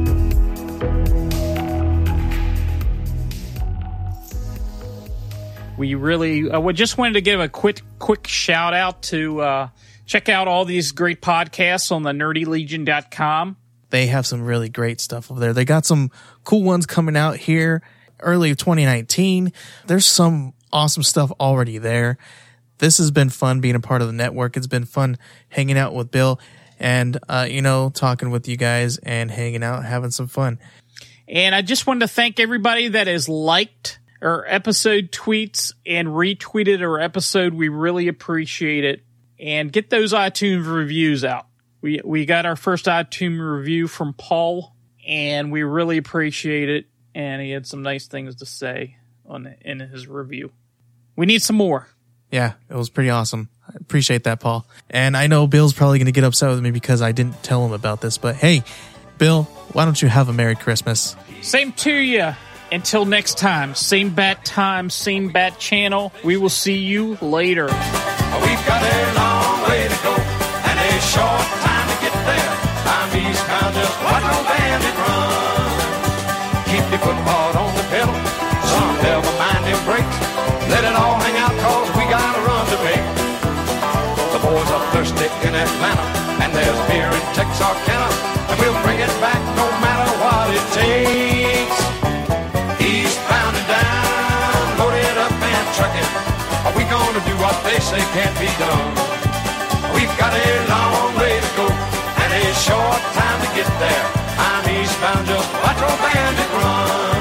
We really, uh, we just wanted to give a quick, quick shout out to uh, check out all these great podcasts on the nerdy legion dot com. They have some really great stuff over there. They got some cool ones coming out here early twenty nineteen. There's some awesome stuff already there. This has been fun being a part of the network. It's been fun hanging out with Bill and, uh, you know, talking with you guys and hanging out, having some fun. And I just wanted to thank everybody that has liked our episode tweets and retweeted our episode. We really appreciate it. And get those iTunes reviews out. We, we got our first iTunes review from Paul, and we really appreciate it. And he had some nice things to say on in his review. We need some more. Yeah, it was pretty awesome. I appreciate that, Paul. And I know Bill's probably going to get upset with me because I didn't tell him about this. But hey, Bill, why don't you have a Merry Christmas? Same to you. Until next time, same bat time, same bat channel. We will see you later. We've got a long way to go and a short time to get there. I'm eastbound, just watch no bandit run. Keep your football on the pedal, some never mind them brakes. Let it all hang out, cause we got a run to make. The boys are thirsty in Atlanta, and there's beer in Texarkana, and we'll bring it back no matter what it takes. Eastbound and down, loaded up and trucking. Are we gonna do what they say can't be done. We've got a long way to go and a short time to get there. I'm eastbound, just watch old Bandit run.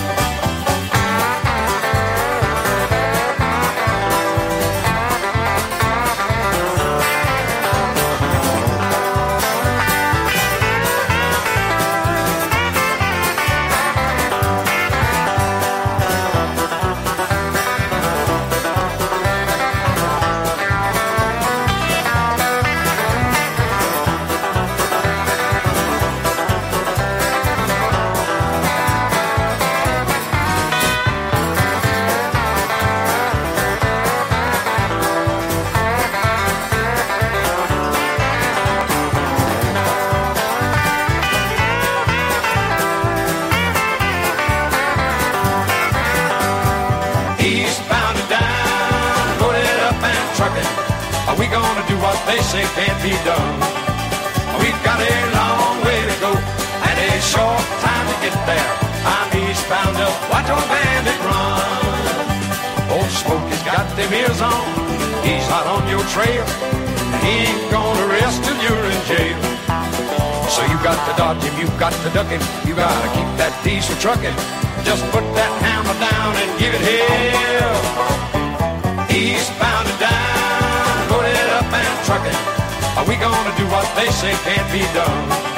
They say can't be done. We've got a long way to go and a short time to get there. I'm eastbound, just watch old Bandit run. Old Smokey's got them ears on. He's hot on your trail. He ain't gonna rest till you're in jail. So you got to dodge him, you got to duck him. You gotta keep that diesel trucking. Just put that hammer down and give it hell. Eastbound and down, load it up and trucking. Are we gonna do what they say can't be done?